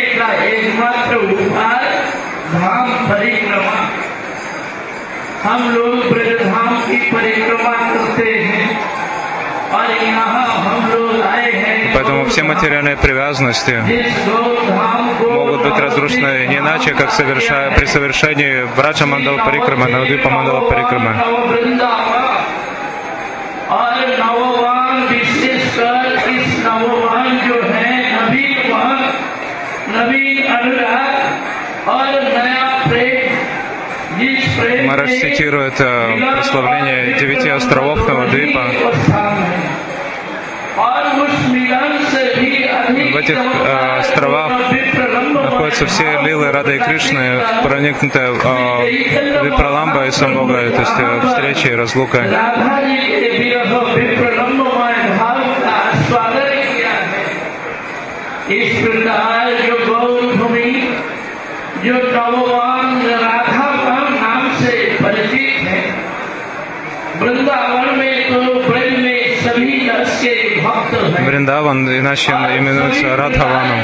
हम लोग ब्रजधाम की परिक्रमा करते हैं और यहाँ हम लोग आए हैं. Поэтому все материальные привязанности могут быть разрушены не иначе, как совершая, при совершении Браджа Мандала Парикрама, Навадвипа Мандала Парикрама. और नववान विशेषकर इस नववान जो है नवीन वान, नवीन अनुराग और नया प्रेम. Махарадж цитирует прославление девяти островов Навадвипа. В этих э, островах находятся все лилы Рады и Кришны, проникнутые э, Випраламба и Самбога, то есть э, встречи и разлука. Вриндаван иначе именуется Радхаваном.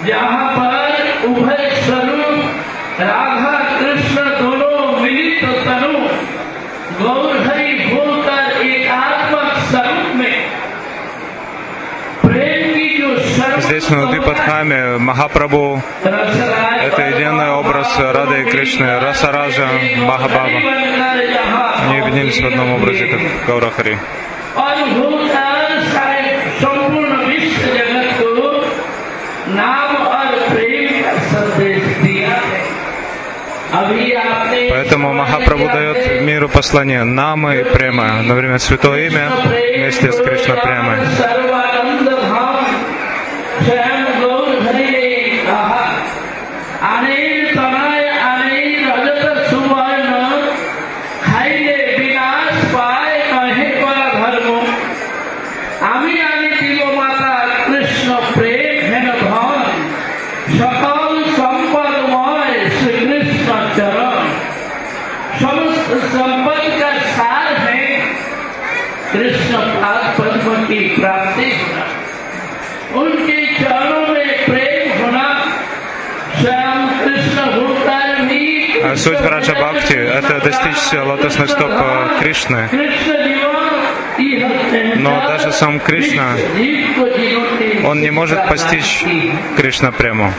जहाँ पर उभय स्वरूप राधा कृष्ण दोनों मिलित तनु गौर हरि बोलकर एकात्मक स्वरूप में प्रेम की जो Здесь на Двипадхаме Махапрабху — это единый образ Рады и Кришны, Расараджа, Махабхава. Они объединились в одном образе, как Гаура Хари. Поэтому Махапрабху дает миру послание Нама и Према, одновременно святое имя вместе с Кришна Премой. कृष्ण पद्म की प्राप्ति होना, उनके चरणों में प्रेम होना, स्वयं कृष्ण होकर भी Суть Враджа Бхакти — это достичь лотосных стоп Кришны. Но даже сам Кришна, он не может постичь Кришна Прему.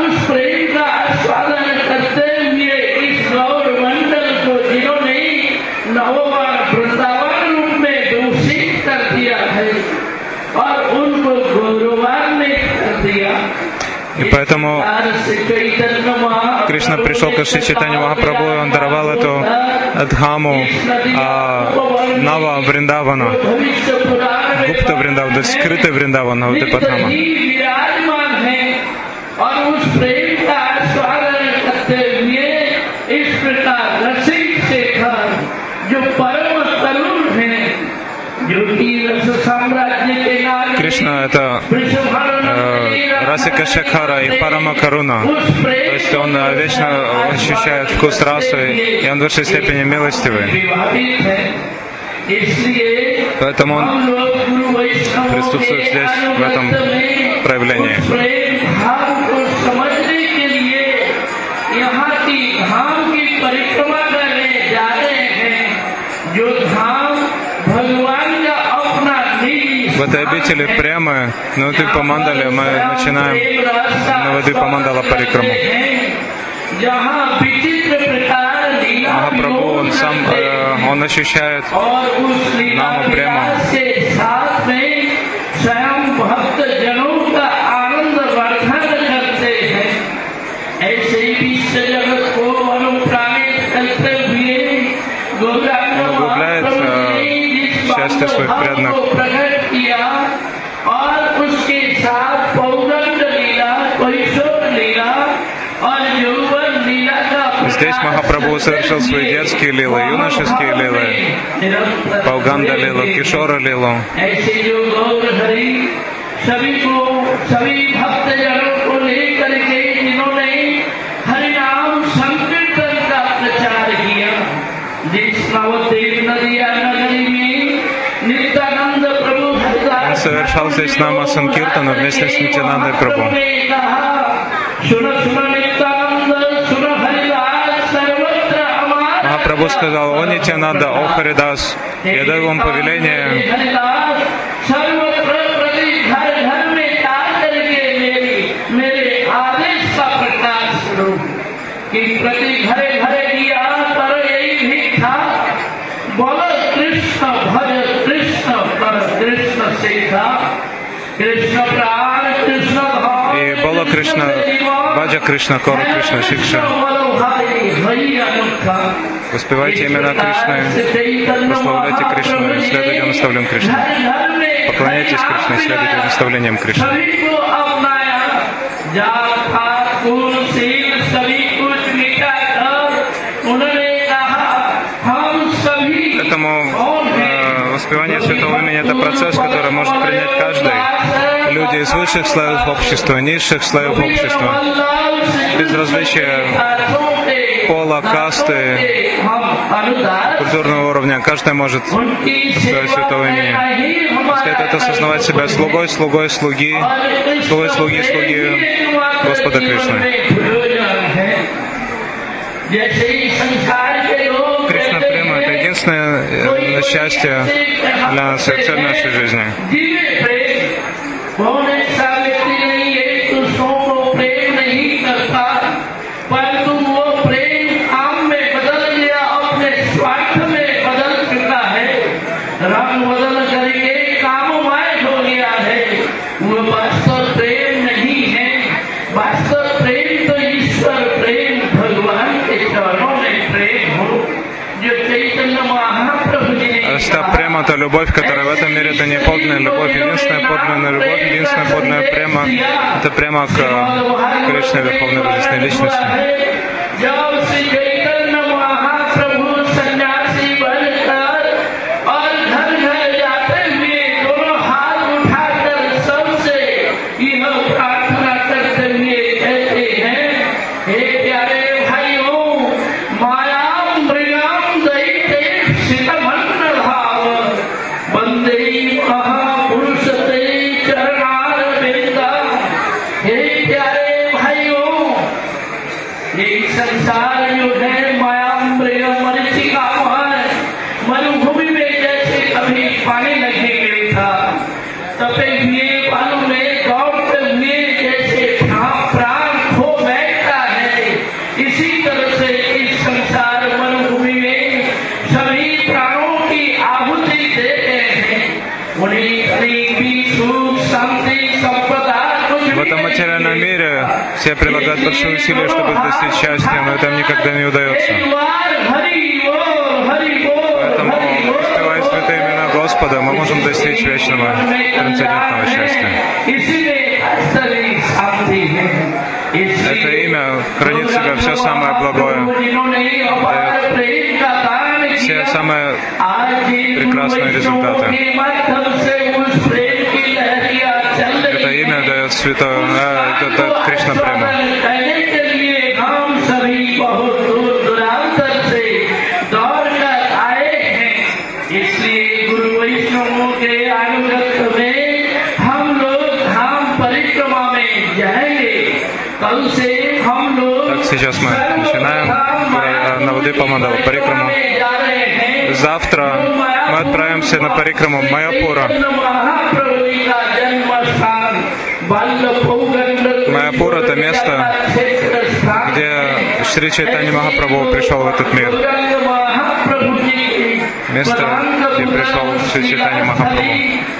И поэтому Кришна пришел к Шри Чайтанье Махапрабху, и он даровал эту Дхаму а, Нава Вриндавана, Гупта Вриндавана, то есть скрытый Вриндавана, вот эта Дхама. Кришна — это э, Расика Шекхара и Парама Каруна. То есть он э, вечно ощущает вкус расы, и он в высшей степени милостивый. Поэтому он присутствует здесь, в этом проявлении. В этой обители Премы, Навадвипа Мандали, мы начинаем Навадвипа Мандала Парикраму. Махапрабху, он сам, э, он ощущает Наму Прему. Он углубляет э, счастье своих преданных. Здесь Махапрабху совершил свои детские лилы, юношеские лилы, Пауганда лилу, Кишора лилу. Он совершал здесь Нама Санкиртану вместе с Нитянандой Прабху. Махапрабху сказал: «О Нитянанда, о Харидас, я даю вам повеление и Бала Кришна, Баджа Кришна, Кора Кришна, Шикша. Воспевайте имена Кришны, прославляйте Кришну, следуйте наставлениям Кришны. Поклоняйтесь Кришне, следуйте наставлениям Кришны». Поэтому э, Воспевание святого имени — это процесс, который может принять каждый. Люди из высших слоев общества, низших слоев общества, без различия пола, касты, культурного уровня. Каждый может воспевать святого имени. Следует это осознавать себя слугой, слугой, слуги, слугой, слуги, слуги Господа Кришны. Кришна Према — это единственное счастье для нас и цель нашей жизни. Ста према — это любовь, которая в этом мире — это не подлинная любовь. Единственная подлинная любовь, единственная подлинная према — это према к Кришне, Верховной Божественной Личности. В этом материальном мире все прилагают большие усилия, чтобы достичь счастья, но это им никогда не удается. Поэтому, воспевая святые имена Господа, мы можем достичь вечного трансцендентного счастья. Это имя хранит в себе все самое благое, дает все самые прекрасные результаты. Это имя дает святое, э, это Кришна Према. Так, сейчас мы начинаем Навадвипа Мандала Парикраму. Завтра мы отправимся на Парикраму Майяпура. Майяпур — это место, где Шри Чайтанья Махапрабху пришел в этот мир. Место, где пришел Шри Чайтанья Махапрабху.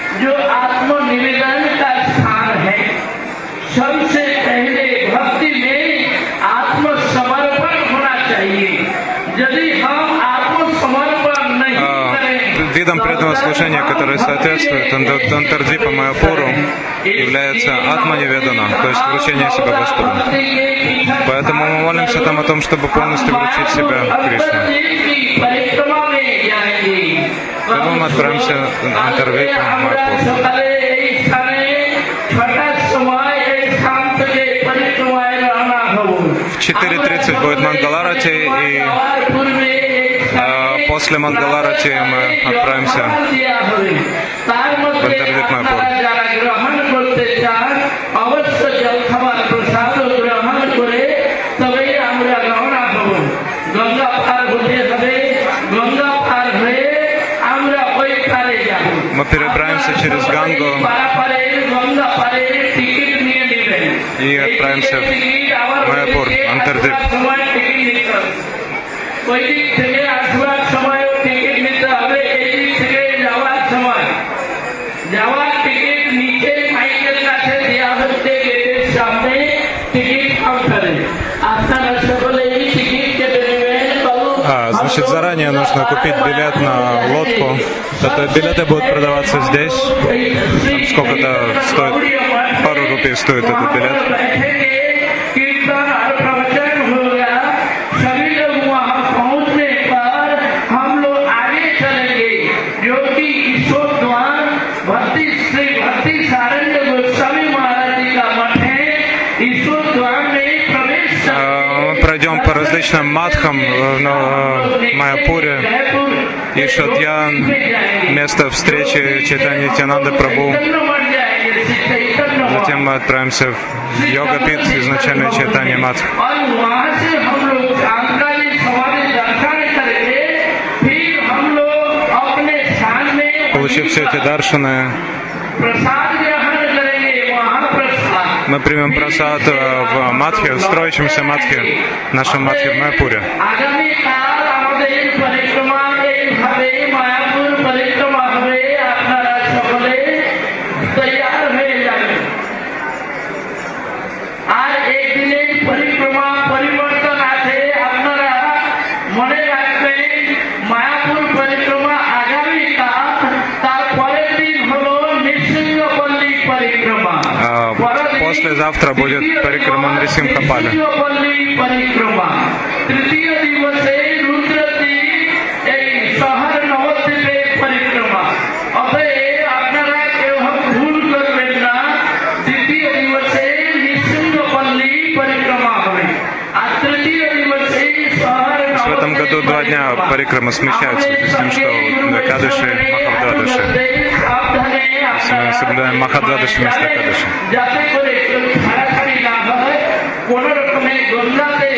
Видом преданного служения, который соответствует Антардвипа Майяпуру, является Атма-Ниведана, то есть вручение себя Господу. Поэтому мы молимся там о том, чтобы полностью вручить себя Кришне. Поэтому мы отправимся на Антардвипа Майяпуру. В четыре тридцать будет Мангаларати, и после Мангаларати мы отправимся в Антардвип Майяпур. Мы переправимся через Гангу и отправимся в Майяпур, Антардвип. А, значит, заранее нужно купить билет на лодку. Это билеты будут продаваться здесь. Там сколько-то стоит? Пару рупий стоит этот билет. Мы пройдем по различным матхам в Майяпуре. Ишодьян, место встречи Чайтанья Нитьянанды Прабху. Затем мы отправимся в Йога-пит, изначально Чайтанья Мат. Получив все эти даршаны, мы примем прасад в Матхе, строящемся Матхе, нашем Матхе в Майяпуре. Послезавтра будет парикрама Нрисимхапали. В этом году два дня парикрама смещаются, с тем, что Экадаши, Махадвадаши. Мы соблюдаем Махадвадаши вместо Экадаши.